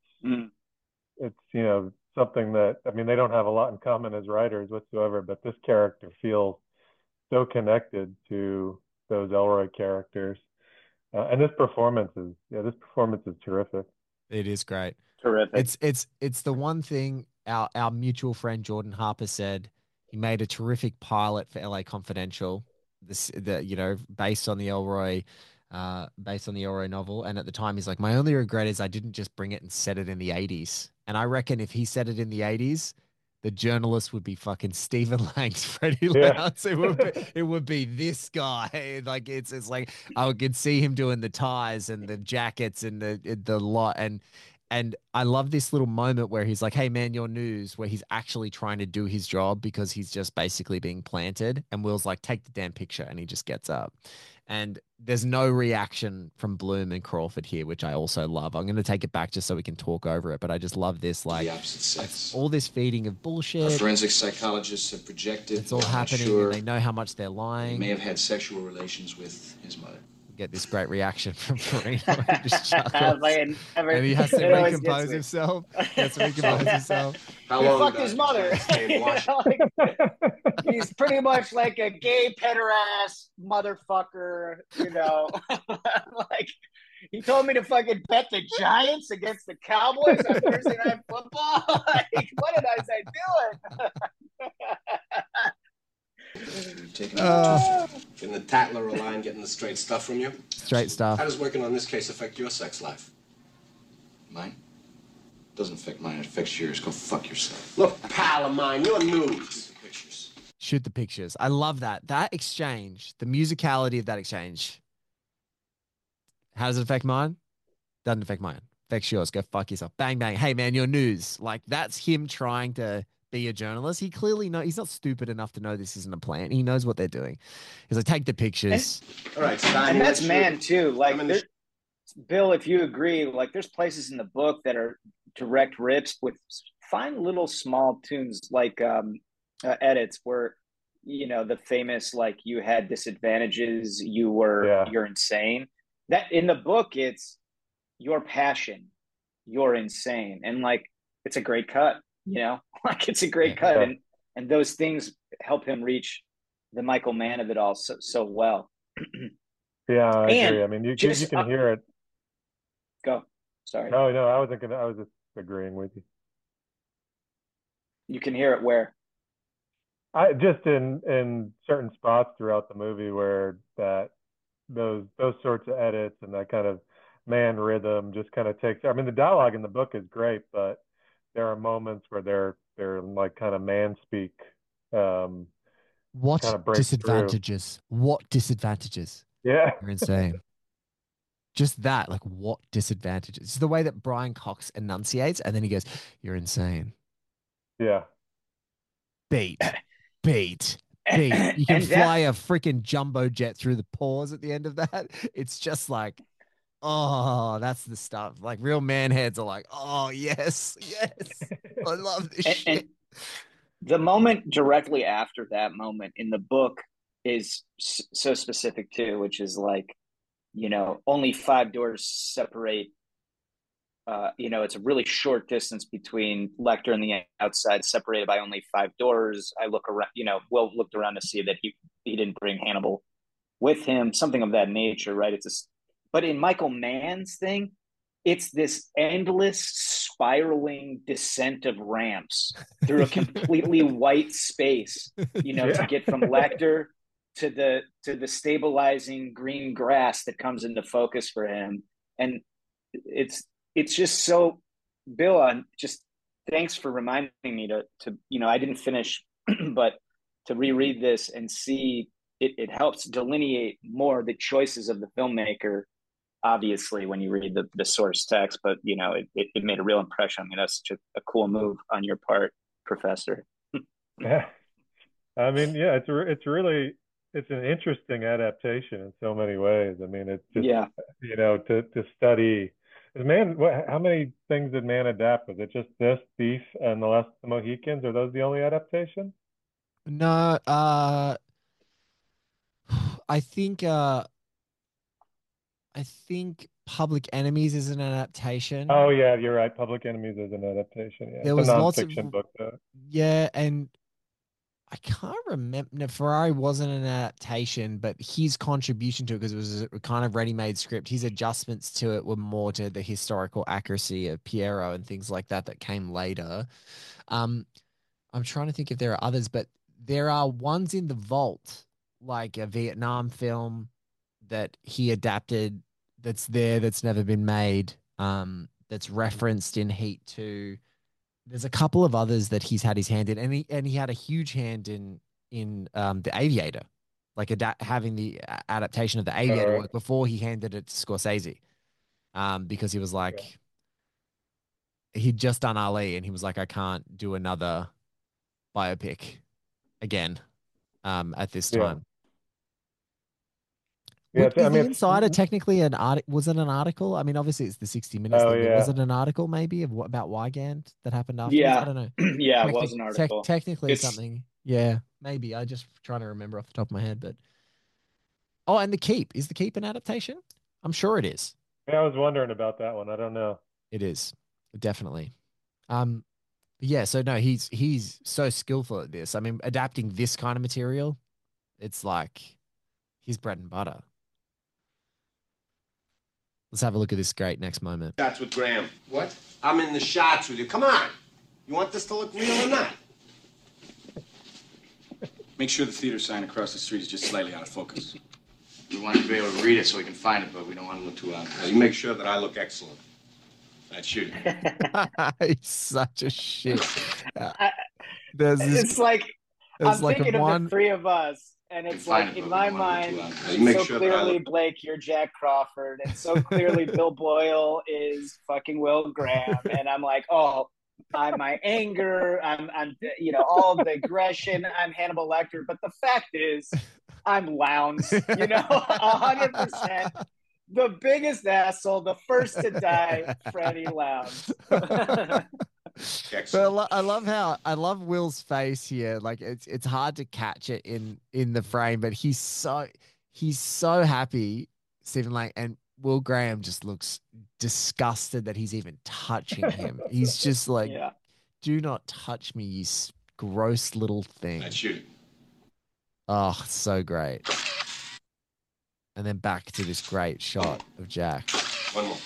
It's something that, they don't have a lot in common as writers whatsoever, but this character feels so connected to those Elroy characters. And this performance is terrific. It is great. Terrific. It's the one thing our mutual friend Jordan Harper said. He made a terrific pilot for LA Confidential, based on the Elroy novel. And at the time, he's like, my only regret is I didn't just bring it and set it in the 80s. And I reckon if he set it in the 80s, the journalist would be fucking Stephen Lang's Freddie Lowndes. It would be this guy. Like it's like I could see him doing the ties and the jackets and the lot. And I love this little moment where he's like, "Hey man, your news," where he's actually trying to do his job because he's just basically being planted. And Will's like, "Take the damn picture," and he just gets up. And there's no reaction from Bloom and Crawford here, which I also love. I'm going to take it back just so we can talk over it, but I just love this, like, The opposite sex. all this feeding of bullshit. Our forensic psychologists have projected. It's all happening, and they know how much they're lying. He may have had sexual relations with his mother. Get this great reaction from Farina. Just chuckles. And he has to recompose himself. How he long fucked his mother. He's pretty much like a gay pederast motherfucker, like he told me to fucking bet the Giants against the Cowboys on Thursday Night Football. Like, what did I say doing? Getting the Tatler line, getting the straight stuff from you. Straight stuff. How does working on this case affect your sex life? Mine? Doesn't affect mine, it affects yours. Go fuck yourself. Look, pal of mine, you're news. Pictures. Shoot the pictures. I love that. That exchange, the musicality of that exchange. How does it affect mine? Doesn't affect mine. Affects yours. Go fuck yourself. Bang, bang. Hey, man, your news. Like, that's him trying to be a journalist. He clearly he's not stupid enough to know this isn't a plan. He knows what they're doing. He's like, take the pictures. All right, Stein. And that's man too. Like, Bill, if you agree, like there's places in the book that are direct rips with fine little small tunes, like edits where, the famous, like, you had disadvantages, you're insane. That in the book, it's your passion, you're insane. And like, it's a great cut, like it's a great cut. And those things help him reach the Michael Mann of it all so well. Yeah, I agree. I mean, you can hear it. Go. Sorry. No, I was just agreeing with you. You can hear it where? I just in certain spots throughout the movie where those sorts of edits and that kind of man rhythm just kind of takes. I mean, the dialogue in the book is great, but there are moments where they're like kind of man speak. What kind of disadvantages? Through. What disadvantages? Yeah, you're insane. Just that, like, what disadvantages? It's the way that Brian Cox enunciates, and then he goes, "You're insane." Yeah. Beat. You can fly a freaking jumbo jet through the pores at the end of that. It's just like, oh, that's the stuff. Like, real man heads are like, oh, yes, I love this shit. And the moment directly after that moment in the book is so specific too, which is like, only 5 doors separate. It's a really short distance between Lecter and the outside, separated by only 5 doors. I look around, Will looked around to see that he didn't bring Hannibal with him, something of that nature, right? But in Michael Mann's thing, it's this endless spiraling descent of ramps through a completely white space, to get from Lecter to the stabilizing green grass that comes into focus for him. And it's just so, Bill, just thanks for reminding me to I didn't finish, but to reread this and see it helps delineate more the choices of the filmmaker, obviously, when you read the source text, but it made a real impression. I mean, that's such a cool move on your part, Professor. Yeah. I mean, yeah, it's an interesting adaptation in so many ways. I mean, it's just, to study. How many things did Mann adapt? Was it just this, Thief, and The Last of the Mohicans? Are those the only adaptations? No, I think Public Enemies is an adaptation. Oh yeah, you're right. Public Enemies is an adaptation. Yeah, there was lots of book. Though. Yeah, and I can't remember. No, Ferrari wasn't an adaptation, but his contribution to it, because it was a kind of ready-made script, his adjustments to it were more to the historical accuracy of Piero and things like that came later. I'm trying to think if there are others, but there are ones in the vault, like a Vietnam film that he adapted that's never been made, that's referenced in Heat 2. There's a couple of others that he's had his hand in, and he had a huge hand in The Aviator, like having the adaptation of The Aviator work before he handed it to Scorsese, because he was like, he'd just done Ali, and he was like, I can't do another biopic again at this time. Yeah, Was The Insider technically an article? Was it an article? I mean, obviously it's the 60 Minutes thing. Yeah. Was it an article maybe about Wygand that happened afterwards? Yeah. I don't know. Yeah, it was an article. Technically something. Yeah, maybe. I just trying to remember off the top of my head, but and The Keep. Is The Keep an adaptation? I'm sure it is. Yeah, I was wondering about that one. I don't know. It is. Definitely. Yeah, so no, he's so skillful at this. I mean, adapting this kind of material, it's like his bread and butter. Let's have a look at this great next moment. Shots with Graham. What? I'm in the shots with you. Come on. You want this to look real or not? Make sure the theater sign across the street is just slightly out of focus. We want to be able to read it so we can find it, but we don't want to look too obvious. Now, you make sure that I look excellent. That's shooting. He's such a shit. It's like I'm thinking of the three of us. And it's like, in my mind, so clearly, Blake, you're Jack Crawford. And so clearly, Bill Boyle is fucking Will Graham. And I'm like, oh, my anger, I'm all the aggression. I'm Hannibal Lecter, but the fact is, I'm Lowndes. 100%. The biggest asshole, the first to die, Freddie Lowndes. But I love Will's face here. Like it's hard to catch it in the frame, but he's so happy, Stephen Lang, and Will Graham just looks disgusted that he's even touching him. He's just like, do not touch me, you gross little thing. I'd shoot it. Oh, so great. And then back to this great shot of Jack. One more.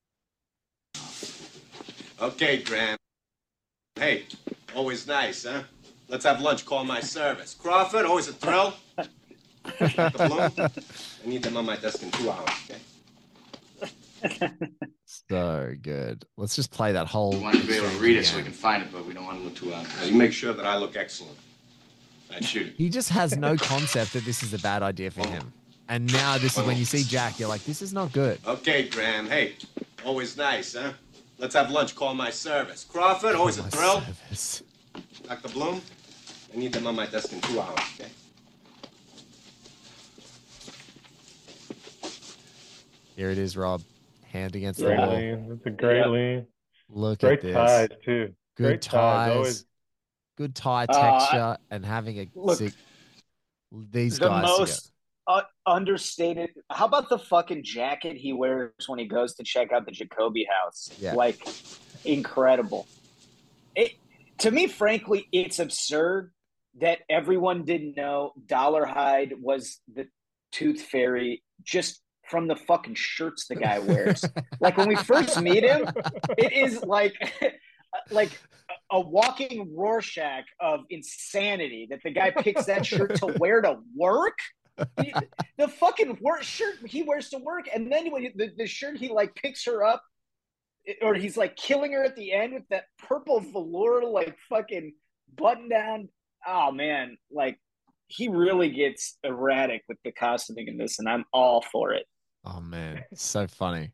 Okay, Graham. Hey, always nice, huh? Let's have lunch. Call my service. Crawford, always a thrill. The Bloom. I need them on my desk in 2 hours, okay? So good. Let's just play that whole. We want to be able to read it so we can find it, but we don't want to look too out. You make sure that I look excellent. I'd shoot it. He just has no concept that this is a bad idea for him. And now this is when you see Jack, you're like, this is not good. Okay, Graham. Hey, always nice, huh? Let's have lunch. Call my service. Crawford, always a thrill. Dr. Bloom, I need them on my desk in 2 hours, okay? Here it is, Rob. Hand against the Great wall. lean. That's a great lean. Look great at this. ties, too. Good Great ties. Always. Good tie texture and having a these the guys most understated. How about the fucking jacket he wears when he goes to check out the Jacoby house? Yeah. Like, incredible. To me, frankly, it's absurd that everyone didn't know Dollarhide was the Tooth Fairy just from the fucking shirts the guy wears. Like, when we first meet him, it is like a walking Rorschach of insanity that the guy picks that shirt to wear to work. The fucking shirt he wears to work, and then when the shirt he like picks her up, or he's like killing her at the end with that purple velour like fucking button down. Oh man, like he really gets erratic with the costuming in this, and I'm all for it. Oh man, it's so funny.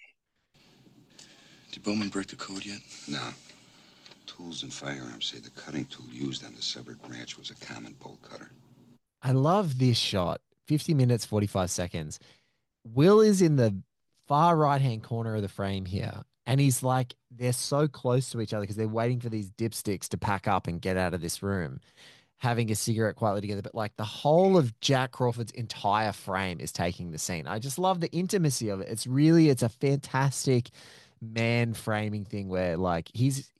Did Bowman break the code yet? No. Tools and firearms say the cutting tool used on the severed branch was a common bolt cutter. I love this shot. 50 minutes, 45 seconds. Will is in the far right-hand corner of the frame here. And he's like, they're so close to each other because they're waiting for these dipsticks to pack up and get out of this room, having a cigarette quietly together. But like the whole of Jack Crawford's entire frame is taking the scene. I just love the intimacy of it. It's a fantastic man framing thing where like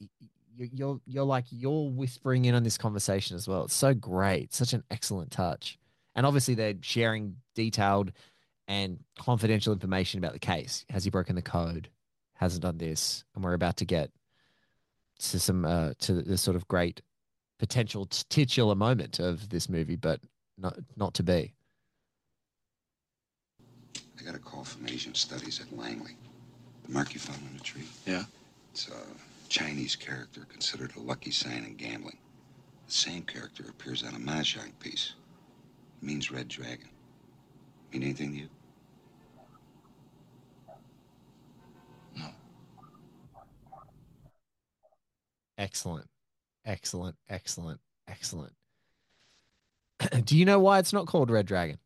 you're whispering in on this conversation as well. It's so great. Such an excellent touch. And obviously they're sharing detailed and confidential information about the case. Has he broken the code? Hasn't done this. And we're about to get to some to the sort of great potential titular moment of this movie, but not to be. I got a call from Asian Studies at Langley. The mark you found on the tree? Yeah. It's a Chinese character considered a lucky sign in gambling. The same character appears on a mahjong piece. It means red dragon. Mean anything to you? No. Excellent. Excellent. Excellent. Excellent. Do you know why it's not called Red Dragon?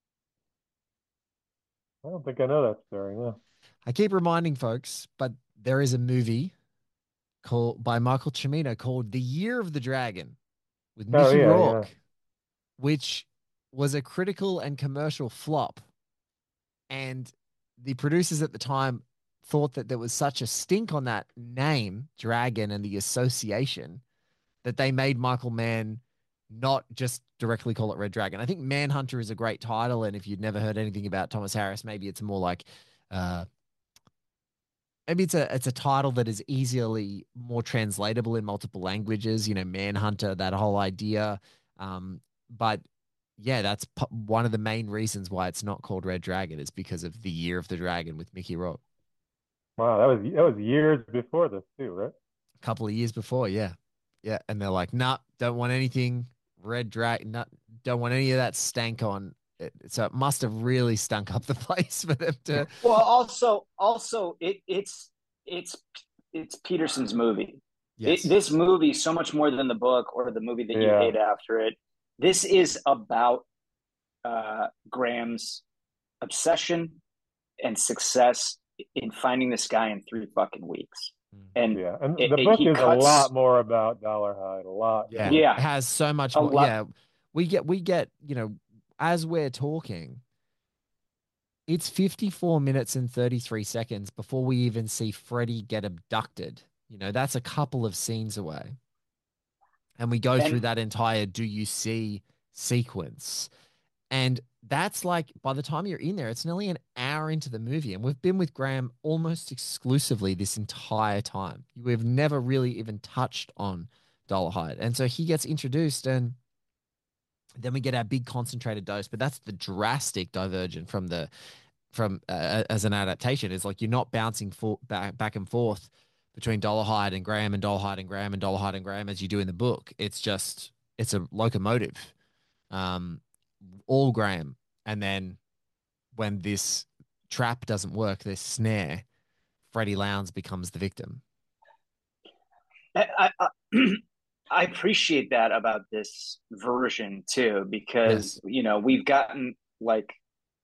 I don't think I know that story, no. I keep reminding folks, but there is a movie by Michael Cimino called The Year of the Dragon with Mickey Rourke, which was a critical and commercial flop. And the producers at the time thought that there was such a stink on that name, Dragon, and the association that they made Michael Mann not just directly call it Red Dragon. I think Manhunter is a great title, and if you'd never heard anything about Thomas Harris, maybe it's more like maybe it's a title that is easily more translatable in multiple languages, you know, Manhunter, that whole idea. But yeah, that's one of the main reasons why it's not called Red Dragon is because of The Year of the Dragon with Mickey Rourke. Wow, that was years before this too, right? A couple of years before, yeah. Yeah, and they're like, nah, don't want anything Red Dragon, don't want any of that stank on it. So it must have really stunk up the place for them to. Well, also, it's Peterson's movie. Yes. This movie, so much more than the book or the movie that you Yeah. hate after it, this is about Graham's obsession and success in finding this guy in 3 fucking weeks. And Yeah, and the book he is a cuts. lot more about Dollarhide, a lot Yeah. more. Yeah. It has so much A more. lot. Yeah. We get, as we're talking, it's 54 minutes and 33 seconds before we even see Freddy get abducted. That's a couple of scenes away. And we go through And that entire do you see sequence. And that's like, by the time you're in there, it's nearly an hour into the movie. And we've been with Graham almost exclusively this entire time. We've never really even touched on Dollarhide. And so he gets introduced, and then we get our big concentrated dose. But that's the drastic diversion from as an adaptation. Is like you're not bouncing back and forth between Dollarhide and Graham and Dollarhide and Graham and Dollarhide and Graham as you do in the book. It's a locomotive. All Graham. And then when this trap doesn't work, this snare, Freddie Lowndes becomes the victim. I appreciate that about this version too, because we've gotten like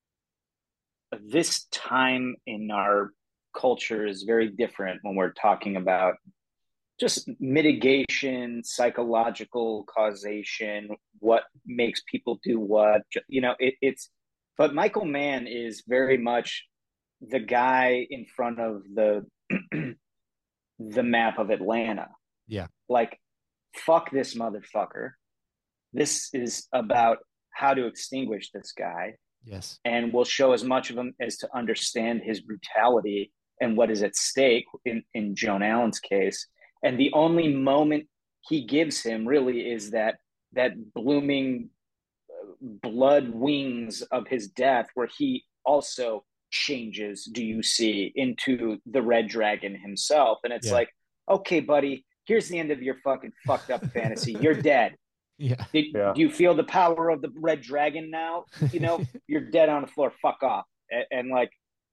this time in our culture is very different when we're talking about just mitigation, psychological causation, what makes people do what. But Michael Mann is very much the guy in front of the the map of Atlanta. Yeah. Like, fuck this motherfucker. This is about how to extinguish this guy. Yes. And we'll show as much of him as to understand his brutality and what is at stake in Joan Allen's case. And the only moment he gives him really is that blooming blood wings of his death, where he also changes, do you see, into the Red Dragon himself. And it's like, okay, buddy, here's the end of your fucking fucked up fantasy. You're dead. Yeah. Do you feel the power of the Red Dragon now? You're dead on the floor. Fuck off. And like,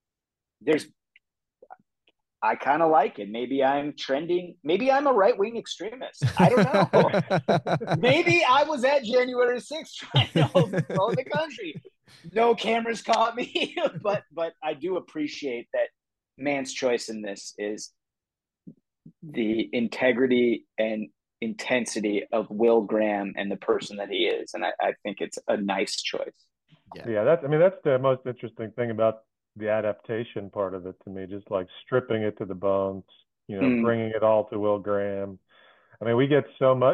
I kind of like it. Maybe I'm trending. Maybe I'm a right-wing extremist. I don't know. Maybe I was at January 6th trying to overthrow the country. No cameras caught me. but I do appreciate that Mann's choice in this is the integrity and intensity of Will Graham and the person that he is. And I think it's a nice choice. Yeah, that's the most interesting thing about the adaptation part of it to me, just like stripping it to the bones, bringing it all to Will Graham. I mean, we get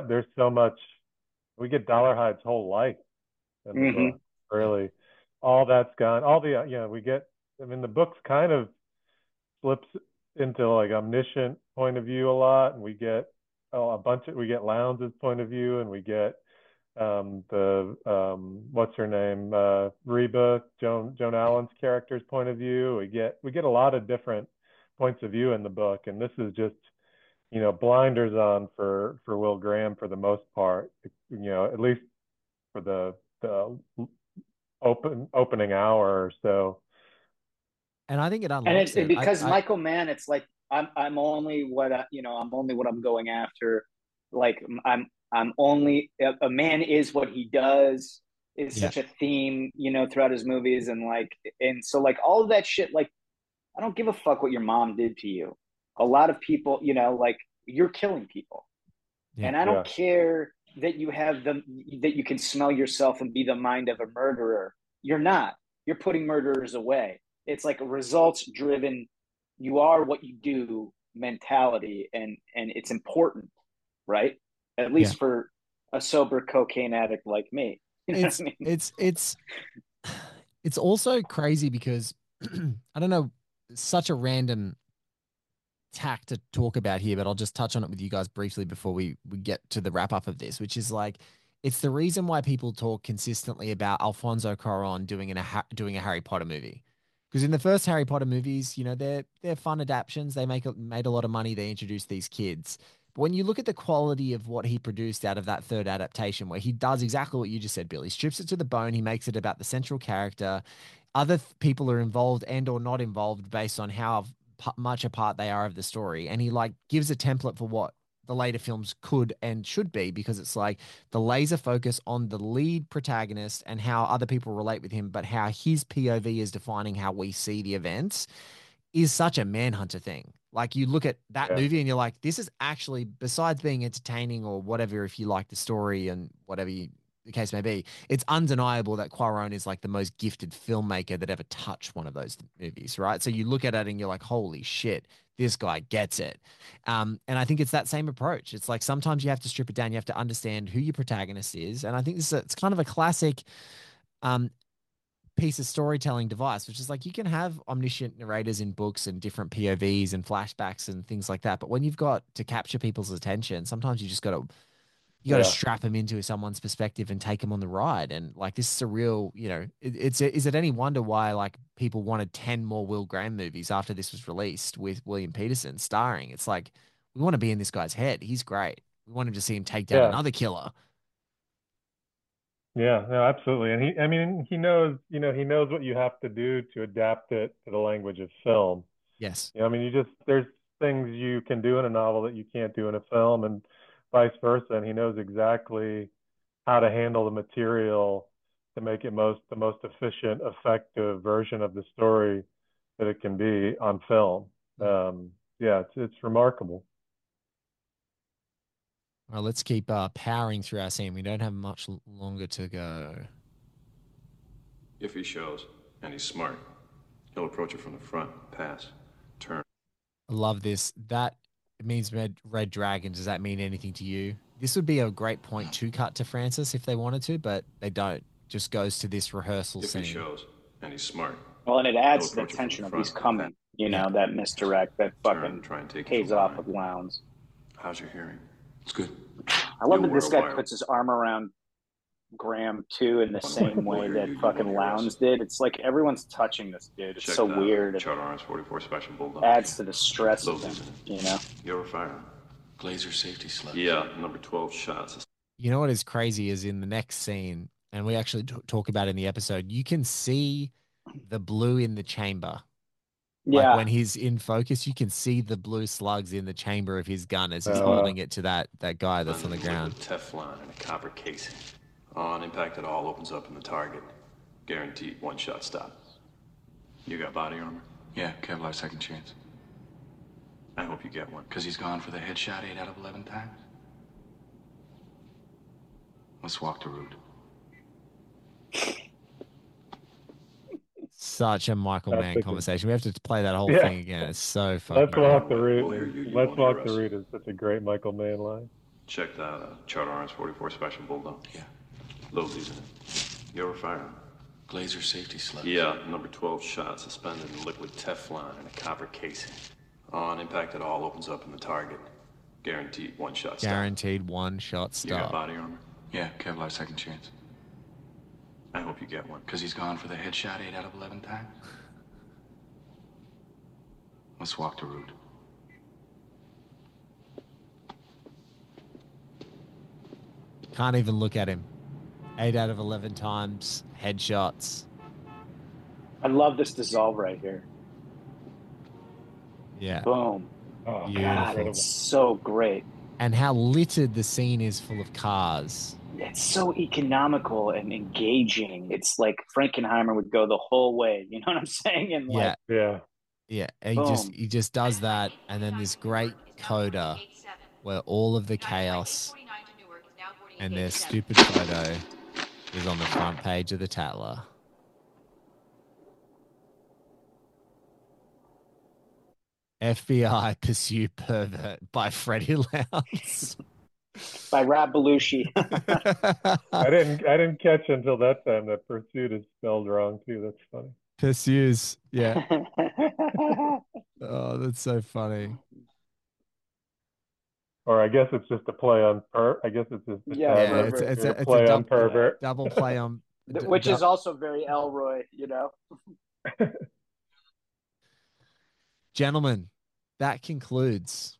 we get Dollarhide's whole life in the book, really. All that's gone. All the, we get, the book's kind of slips into like omniscient point of view a lot, and we get we get Lowndes' point of view, and we get what's her name, Reba, Joan Allen's character's point of view. We get a lot of different points of view in the book, and this is just blinders on for Will Graham for the most part, at least for the opening hour or so. And I think it unlocks and it's it. because Michael Mann, it's like I'm only what I'm only what I'm going after. Like I'm only a man is what he does is such a theme, throughout his movies, and so like all of that shit. Like, I don't give a fuck what your mom did to you. A lot of people, like, you're killing people, and I don't care that you have that you can smell yourself and be the mind of a murderer. You're not. You're putting murderers away. It's like a results driven. You are what you do mentality, and it's important, right? At least for a sober cocaine addict like me. It's also crazy because I don't know, such a random tack to talk about here, but I'll just touch on it with you guys briefly before we get to the wrap up of this, which is like, it's the reason why people talk consistently about Alfonso Cuarón doing a Harry Potter movie. Because in the first Harry Potter movies, they're fun adaptations. They made a lot of money. They introduced these kids. But when you look at the quality of what he produced out of that third adaptation, where he does exactly what you just said, Bill, he strips it to the bone. He makes it about the central character. Other people are involved and or not involved based on how much a part they are of the story. And he like gives a template for what the later films could and should be, because it's like the laser focus on the lead protagonist and how other people relate with him, but how his POV is defining how we see the events is such a Manhunter thing. Like you look at that movie and you're like, this is actually, besides being entertaining or whatever, if you like the story and whatever the case may be, it's undeniable that Cuarón is like the most gifted filmmaker that ever touched one of those movies, right? So you look at it and you're like, holy shit, this guy gets it. And I think it's that same approach. It's like sometimes you have to strip it down. You have to understand who your protagonist is. And I think it's kind of a classic piece of storytelling device, which is like you can have omniscient narrators in books and different POVs and flashbacks and things like that. But when you've got to capture people's attention, sometimes you just got to strap them into someone's perspective and take them on the ride. And like this is a real, is it any wonder why like people wanted 10 more Will Graham movies after this was released with William Peterson starring? It's like we want to be in this guy's head. He's great. We wanted to see him take down another killer. Yeah, no, absolutely. And he knows what you have to do to adapt it to the language of film. Yes. There's things you can do in a novel that you can't do in a film and vice versa. And he knows exactly how to handle the material to make it the most efficient, effective version of the story that it can be on film. It's remarkable. Well, let's keep powering through our scene. We don't have much longer to go. If he shows, and he's smart, he'll approach it from the front, pass, turn. I love this. That means Red Dragon. Does that mean anything to you? This would be a great point to cut to Francis if they wanted to, but they don't. Just goes to this rehearsal scene. If he shows, and he's smart. Well, and it adds the tension of he's coming, that misdirect, that fucking pays off with Lowndes. How's your hearing? It's good. I love that this guy puts his arm around Graham too in the same way that fucking Lowndes did. It's like everyone's touching this dude. It's so weird. Charter Arms 44 Special Bulldog. Adds to the stress of him, You ever fire? Glazer safety slip. Yeah, number 12 shots. You know what is crazy is in the next scene, and we actually talk about it in the episode, you can see the blue in the chamber. Like when he's in focus, you can see the blue slugs in the chamber of his gun as he's holding it to that guy that's on the ground. Teflon and a copper casing. On impact, it all opens up in the target. Guaranteed one-shot stop. You got body armor? Yeah, Kevlar second chance. I hope you get one. Because he's gone for the headshot 8 out of 11 times? Let's walk the route. Such a Michael Mann conversation. We have to play that whole thing again. It's so fucking. Let's walk the route. Let's walk the route is such a great Michael Mann line. Check that Charter Arms 44 Special Bulldog. Yeah. Low season. You ever fire? Glazer safety slip. Yeah, number 12 shot suspended in liquid Teflon and a copper casing. On impact, it all opens up in the target. Guaranteed one-shot stop. Guaranteed one-shot stop. You got body armor? Yeah, Kevlar second chance. I hope you get one. Because he's gone for the headshot 8 out of 11 times? Let's walk the route. Can't even look at him. 8 out of 11 times, headshots. I love this dissolve right here. Yeah. Boom. Oh, God, it's so great. And how littered the scene is full of cars. It's so economical and engaging. It's like Frankenheimer would go the whole way. You know what I'm saying? And yeah. And he just does that, and then this great coda where all of the chaos and their stupid photo is on the front page of the Tatler. FBI Pursue Pervert by Freddie Lowndes. By Rob Belushi. I didn't catch until that time that pursuit is spelled wrong too. That's funny. Pursues, yeah. Oh, that's so funny. Or I guess it's just a play on I guess it's just it's a play double, on pervert. Double play on which is also very Elroy, Gentlemen, that concludes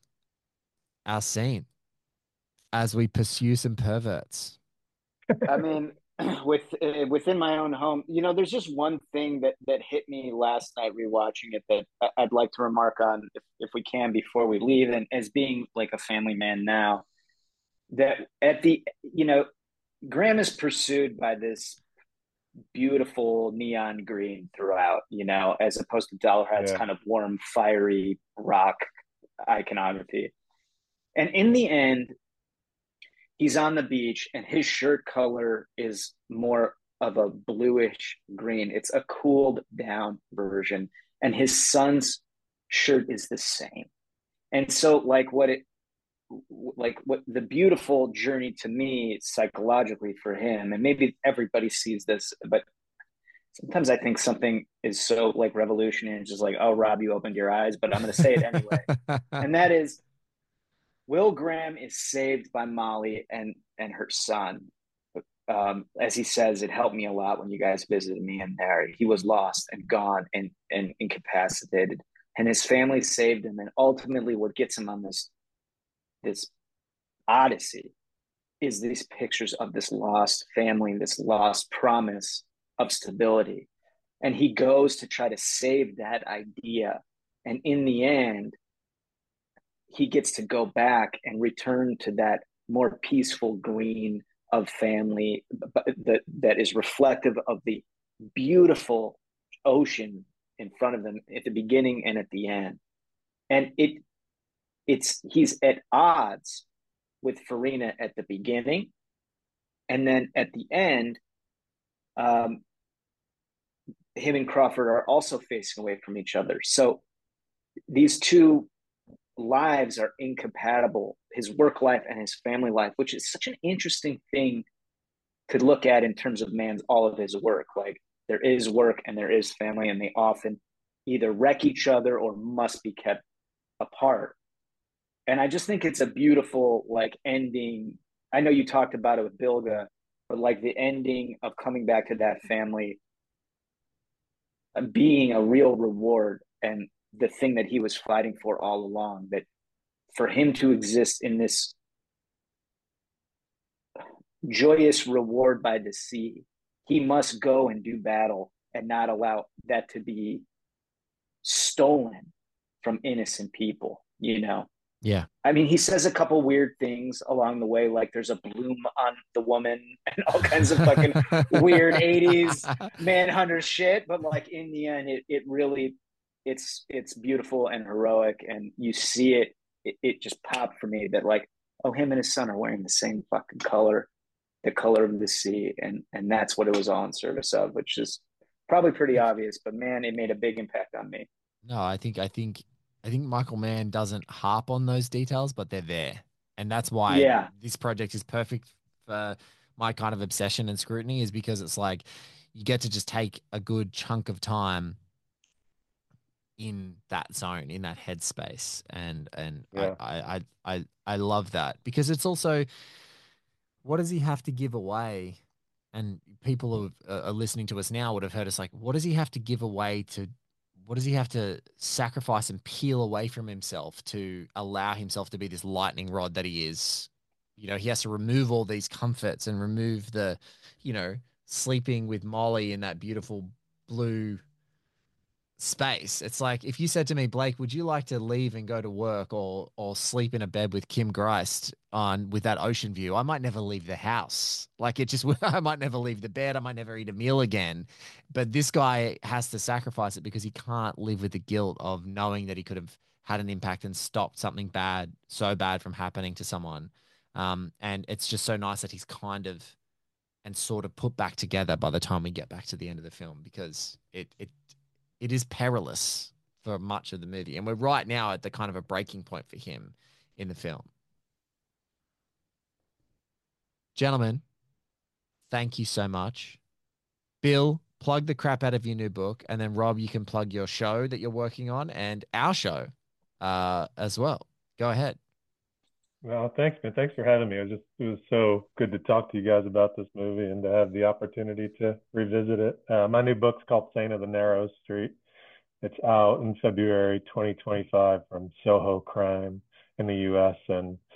our scene as we pursue some perverts. I mean, within my own home, there's just one thing that hit me last night rewatching it that I'd like to remark on if we can before we leave. And as being like a family man now, that at the Graham is pursued by this beautiful neon green throughout, as opposed to Dollarhead's kind of warm, fiery rock iconography. And in the end, he's on the beach and his shirt color is more of a bluish green. It's a cooled down version. And his son's shirt is the same. And so what the beautiful journey to me psychologically for him, and maybe everybody sees this, but sometimes I think something is so like revolutionary and just like, oh, Rob, you opened your eyes, but I'm going to say it anyway. And that is, Will Graham is saved by Molly and her son. As he says, it helped me a lot when you guys visited me in there. He was lost and gone and incapacitated, and his family saved him. And ultimately, what gets him on this odyssey is these pictures of this lost family, this lost promise of stability. And he goes to try to save that idea. And in the end, he gets to go back and return to that more peaceful green of family that is reflective of the beautiful ocean in front of them at the beginning and at the end. And he's at odds with Farina at the beginning, and then at the end, him and Crawford are also facing away from each other. So these two lives are incompatible, his work life and his family life, which is such an interesting thing to look at in terms of all of his work. Like, there is work and there is family, and they often either wreck each other or must be kept apart. And I just think it's a beautiful ending. I know you talked about it with Bilge, but the ending of coming back to that family being a real reward, and the thing that he was fighting for all along, that for him to exist in this joyous reward by the sea, he must go and do battle and not allow that to be stolen from innocent people, Yeah. I mean, he says a couple weird things along the way, like there's a bloom on the woman and all kinds of fucking weird 80s manhunter shit. But in the end, it really, it's beautiful and heroic. And you see it just popped for me that him and his son are wearing the same fucking color, the color of the sea. And that's what it was all in service of, which is probably pretty obvious, but man, it made a big impact on me. No, I think Michael Mann doesn't harp on those details, but they're there. And that's why this project is perfect for my kind of obsession and scrutiny, is because it's like you get to just take a good chunk of time in that zone, in that headspace. And I love that, because it's also, what does he have to give away? And people who are listening to us now would have heard us what does he have to give away what does he have to sacrifice and peel away from himself to allow himself to be this lightning rod that he is? He has to remove all these comforts and remove the, sleeping with Molly in that beautiful blue space. It's like, if you said to me, Blake, would you like to leave and go to work or sleep in a bed with Kim Greist with that ocean view? I might never leave the house. I might never leave the bed. I might never eat a meal again. But this guy has to sacrifice it because he can't live with the guilt of knowing that he could have had an impact and stopped something so bad from happening to someone. And it's just so nice that he's kind of and sort of put back together by the time we get back to the end of the film, because it is perilous for much of the movie. And we're right now at the kind of a breaking point for him in the film. Gentlemen, thank you so much. Bill, plug the crap out of your new book. And then Rob, you can plug your show that you're working on and our show as well. Go ahead. Well, thanks, man. Thanks for having me. It was so good to talk to you guys about this movie and to have the opportunity to revisit it. My new book's called Saint of the Narrow Street. It's out in February 2025 from Soho Crime in the U.S. And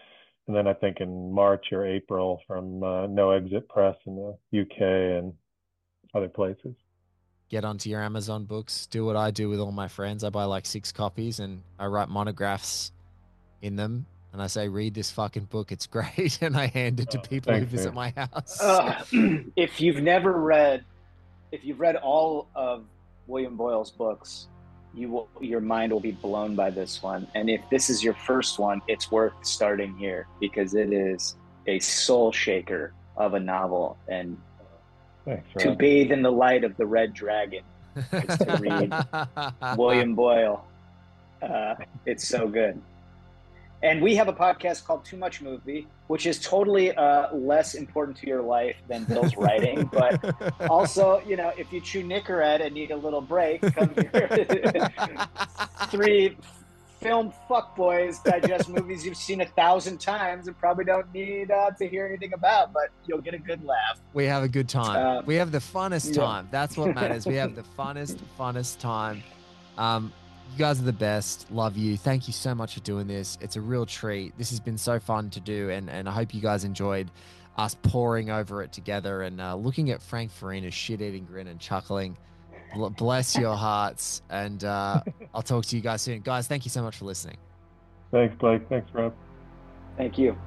And then I think in March or April from No Exit Press in the UK and other places. Get onto your Amazon books. Do what I do with all my friends. I buy like 6 copies and I write monographs in them. And I say, read this fucking book. It's great. And I hand it to people who visit my house. If you've read all of William Boyle's books, your mind will be blown by this one. And if this is your first one, it's worth starting here because it is a soul shaker of a novel. And to bathe in the light of the Red Dragon is to read William Boyle. It's so good. And we have a podcast called Too Much Movie, which is totally less important to your life than Bill's writing. But also, if you chew Nicorette and need a little break, come here. 3 film fuckboys digest movies you've seen 1,000 times and probably don't need to hear anything about, but you'll get a good laugh. We have a good time. We have the funnest time. That's what matters. We have the funnest time. You guys are the best. Love you. Thank you so much for doing this. It's a real treat. This has been so fun to do, and I hope you guys enjoyed us poring over it together and looking at Frank Farina's shit-eating grin and chuckling. Bless your hearts, and I'll talk to you guys soon. Guys, thank you so much for listening. Thanks, Blake. Thanks, Rob. Thank you.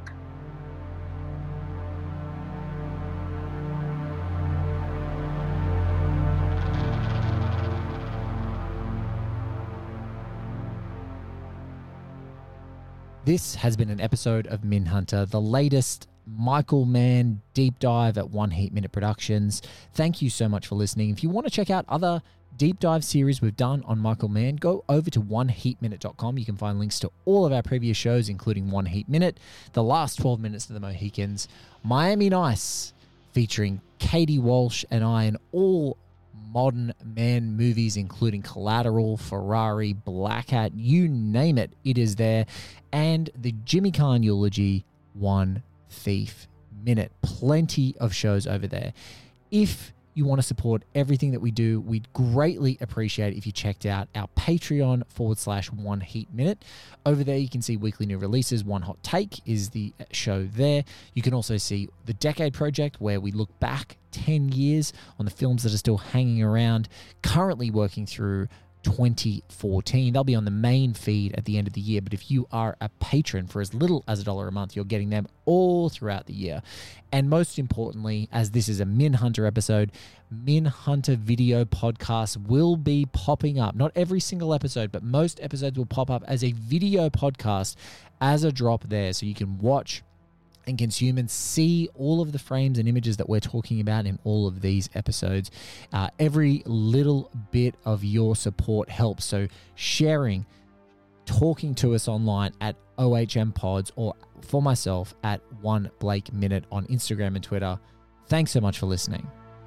This has been an episode of Minhunter, the latest Michael Mann deep dive at One Heat Minute Productions. Thank you so much for listening. If you want to check out other deep dive series we've done on Michael Mann, go over to oneheatminute.com. You can find links to all of our previous shows, including One Heat Minute, The Last 12 Minutes of the Mohicans, Miami Nice, featuring Katie Walsh and I, and all modern man movies, including Collateral, Ferrari, Black Hat, you name it, it is there. And the Jimmy Kahn Eulogy, One Thief Minute. Plenty of shows over there. If you want to support everything that we do, we'd greatly appreciate it if you checked out our Patreon /One Heat Minute. Over there, you can see weekly new releases. One Hot Take is the show there. You can also see the Decade Project, where we look back 10 years on the films that are still hanging around, currently working through 2014. They'll be on the main feed at the end of the year, but if you are a patron for as little as $1 a month, you're getting them all throughout the year. And most importantly, as this is a Minhunter episode, Minhunter video podcasts will be popping up. Not every single episode, but most episodes will pop up as a video podcast as a drop there, so you can watch and consume and see all of the frames and images that we're talking about in all of these episodes. Every little bit of your support helps. So sharing, talking to us online at OHM Pods, or for myself at One Blake Minute on Instagram and Twitter. Thanks so much for listening.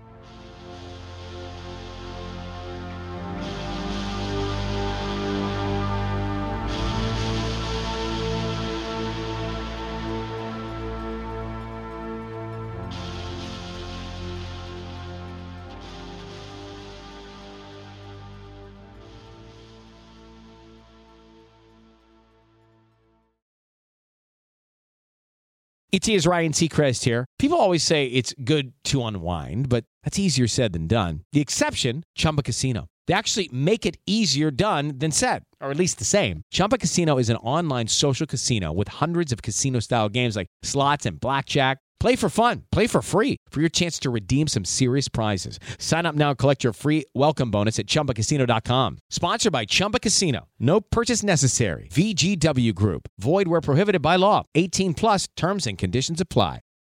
It's Ryan Seacrest here. People always say it's good to unwind, but that's easier said than done. The exception, Chumba Casino. They actually make it easier done than said, or at least the same. Chumba Casino is an online social casino with hundreds of casino-style games like slots and blackjack. Play for fun. Play for free for your chance to redeem some serious prizes. Sign up now and collect your free welcome bonus at ChumbaCasino.com. Sponsored by Chumba Casino. No purchase necessary. VGW Group. Void where prohibited by law. 18 plus terms and conditions apply.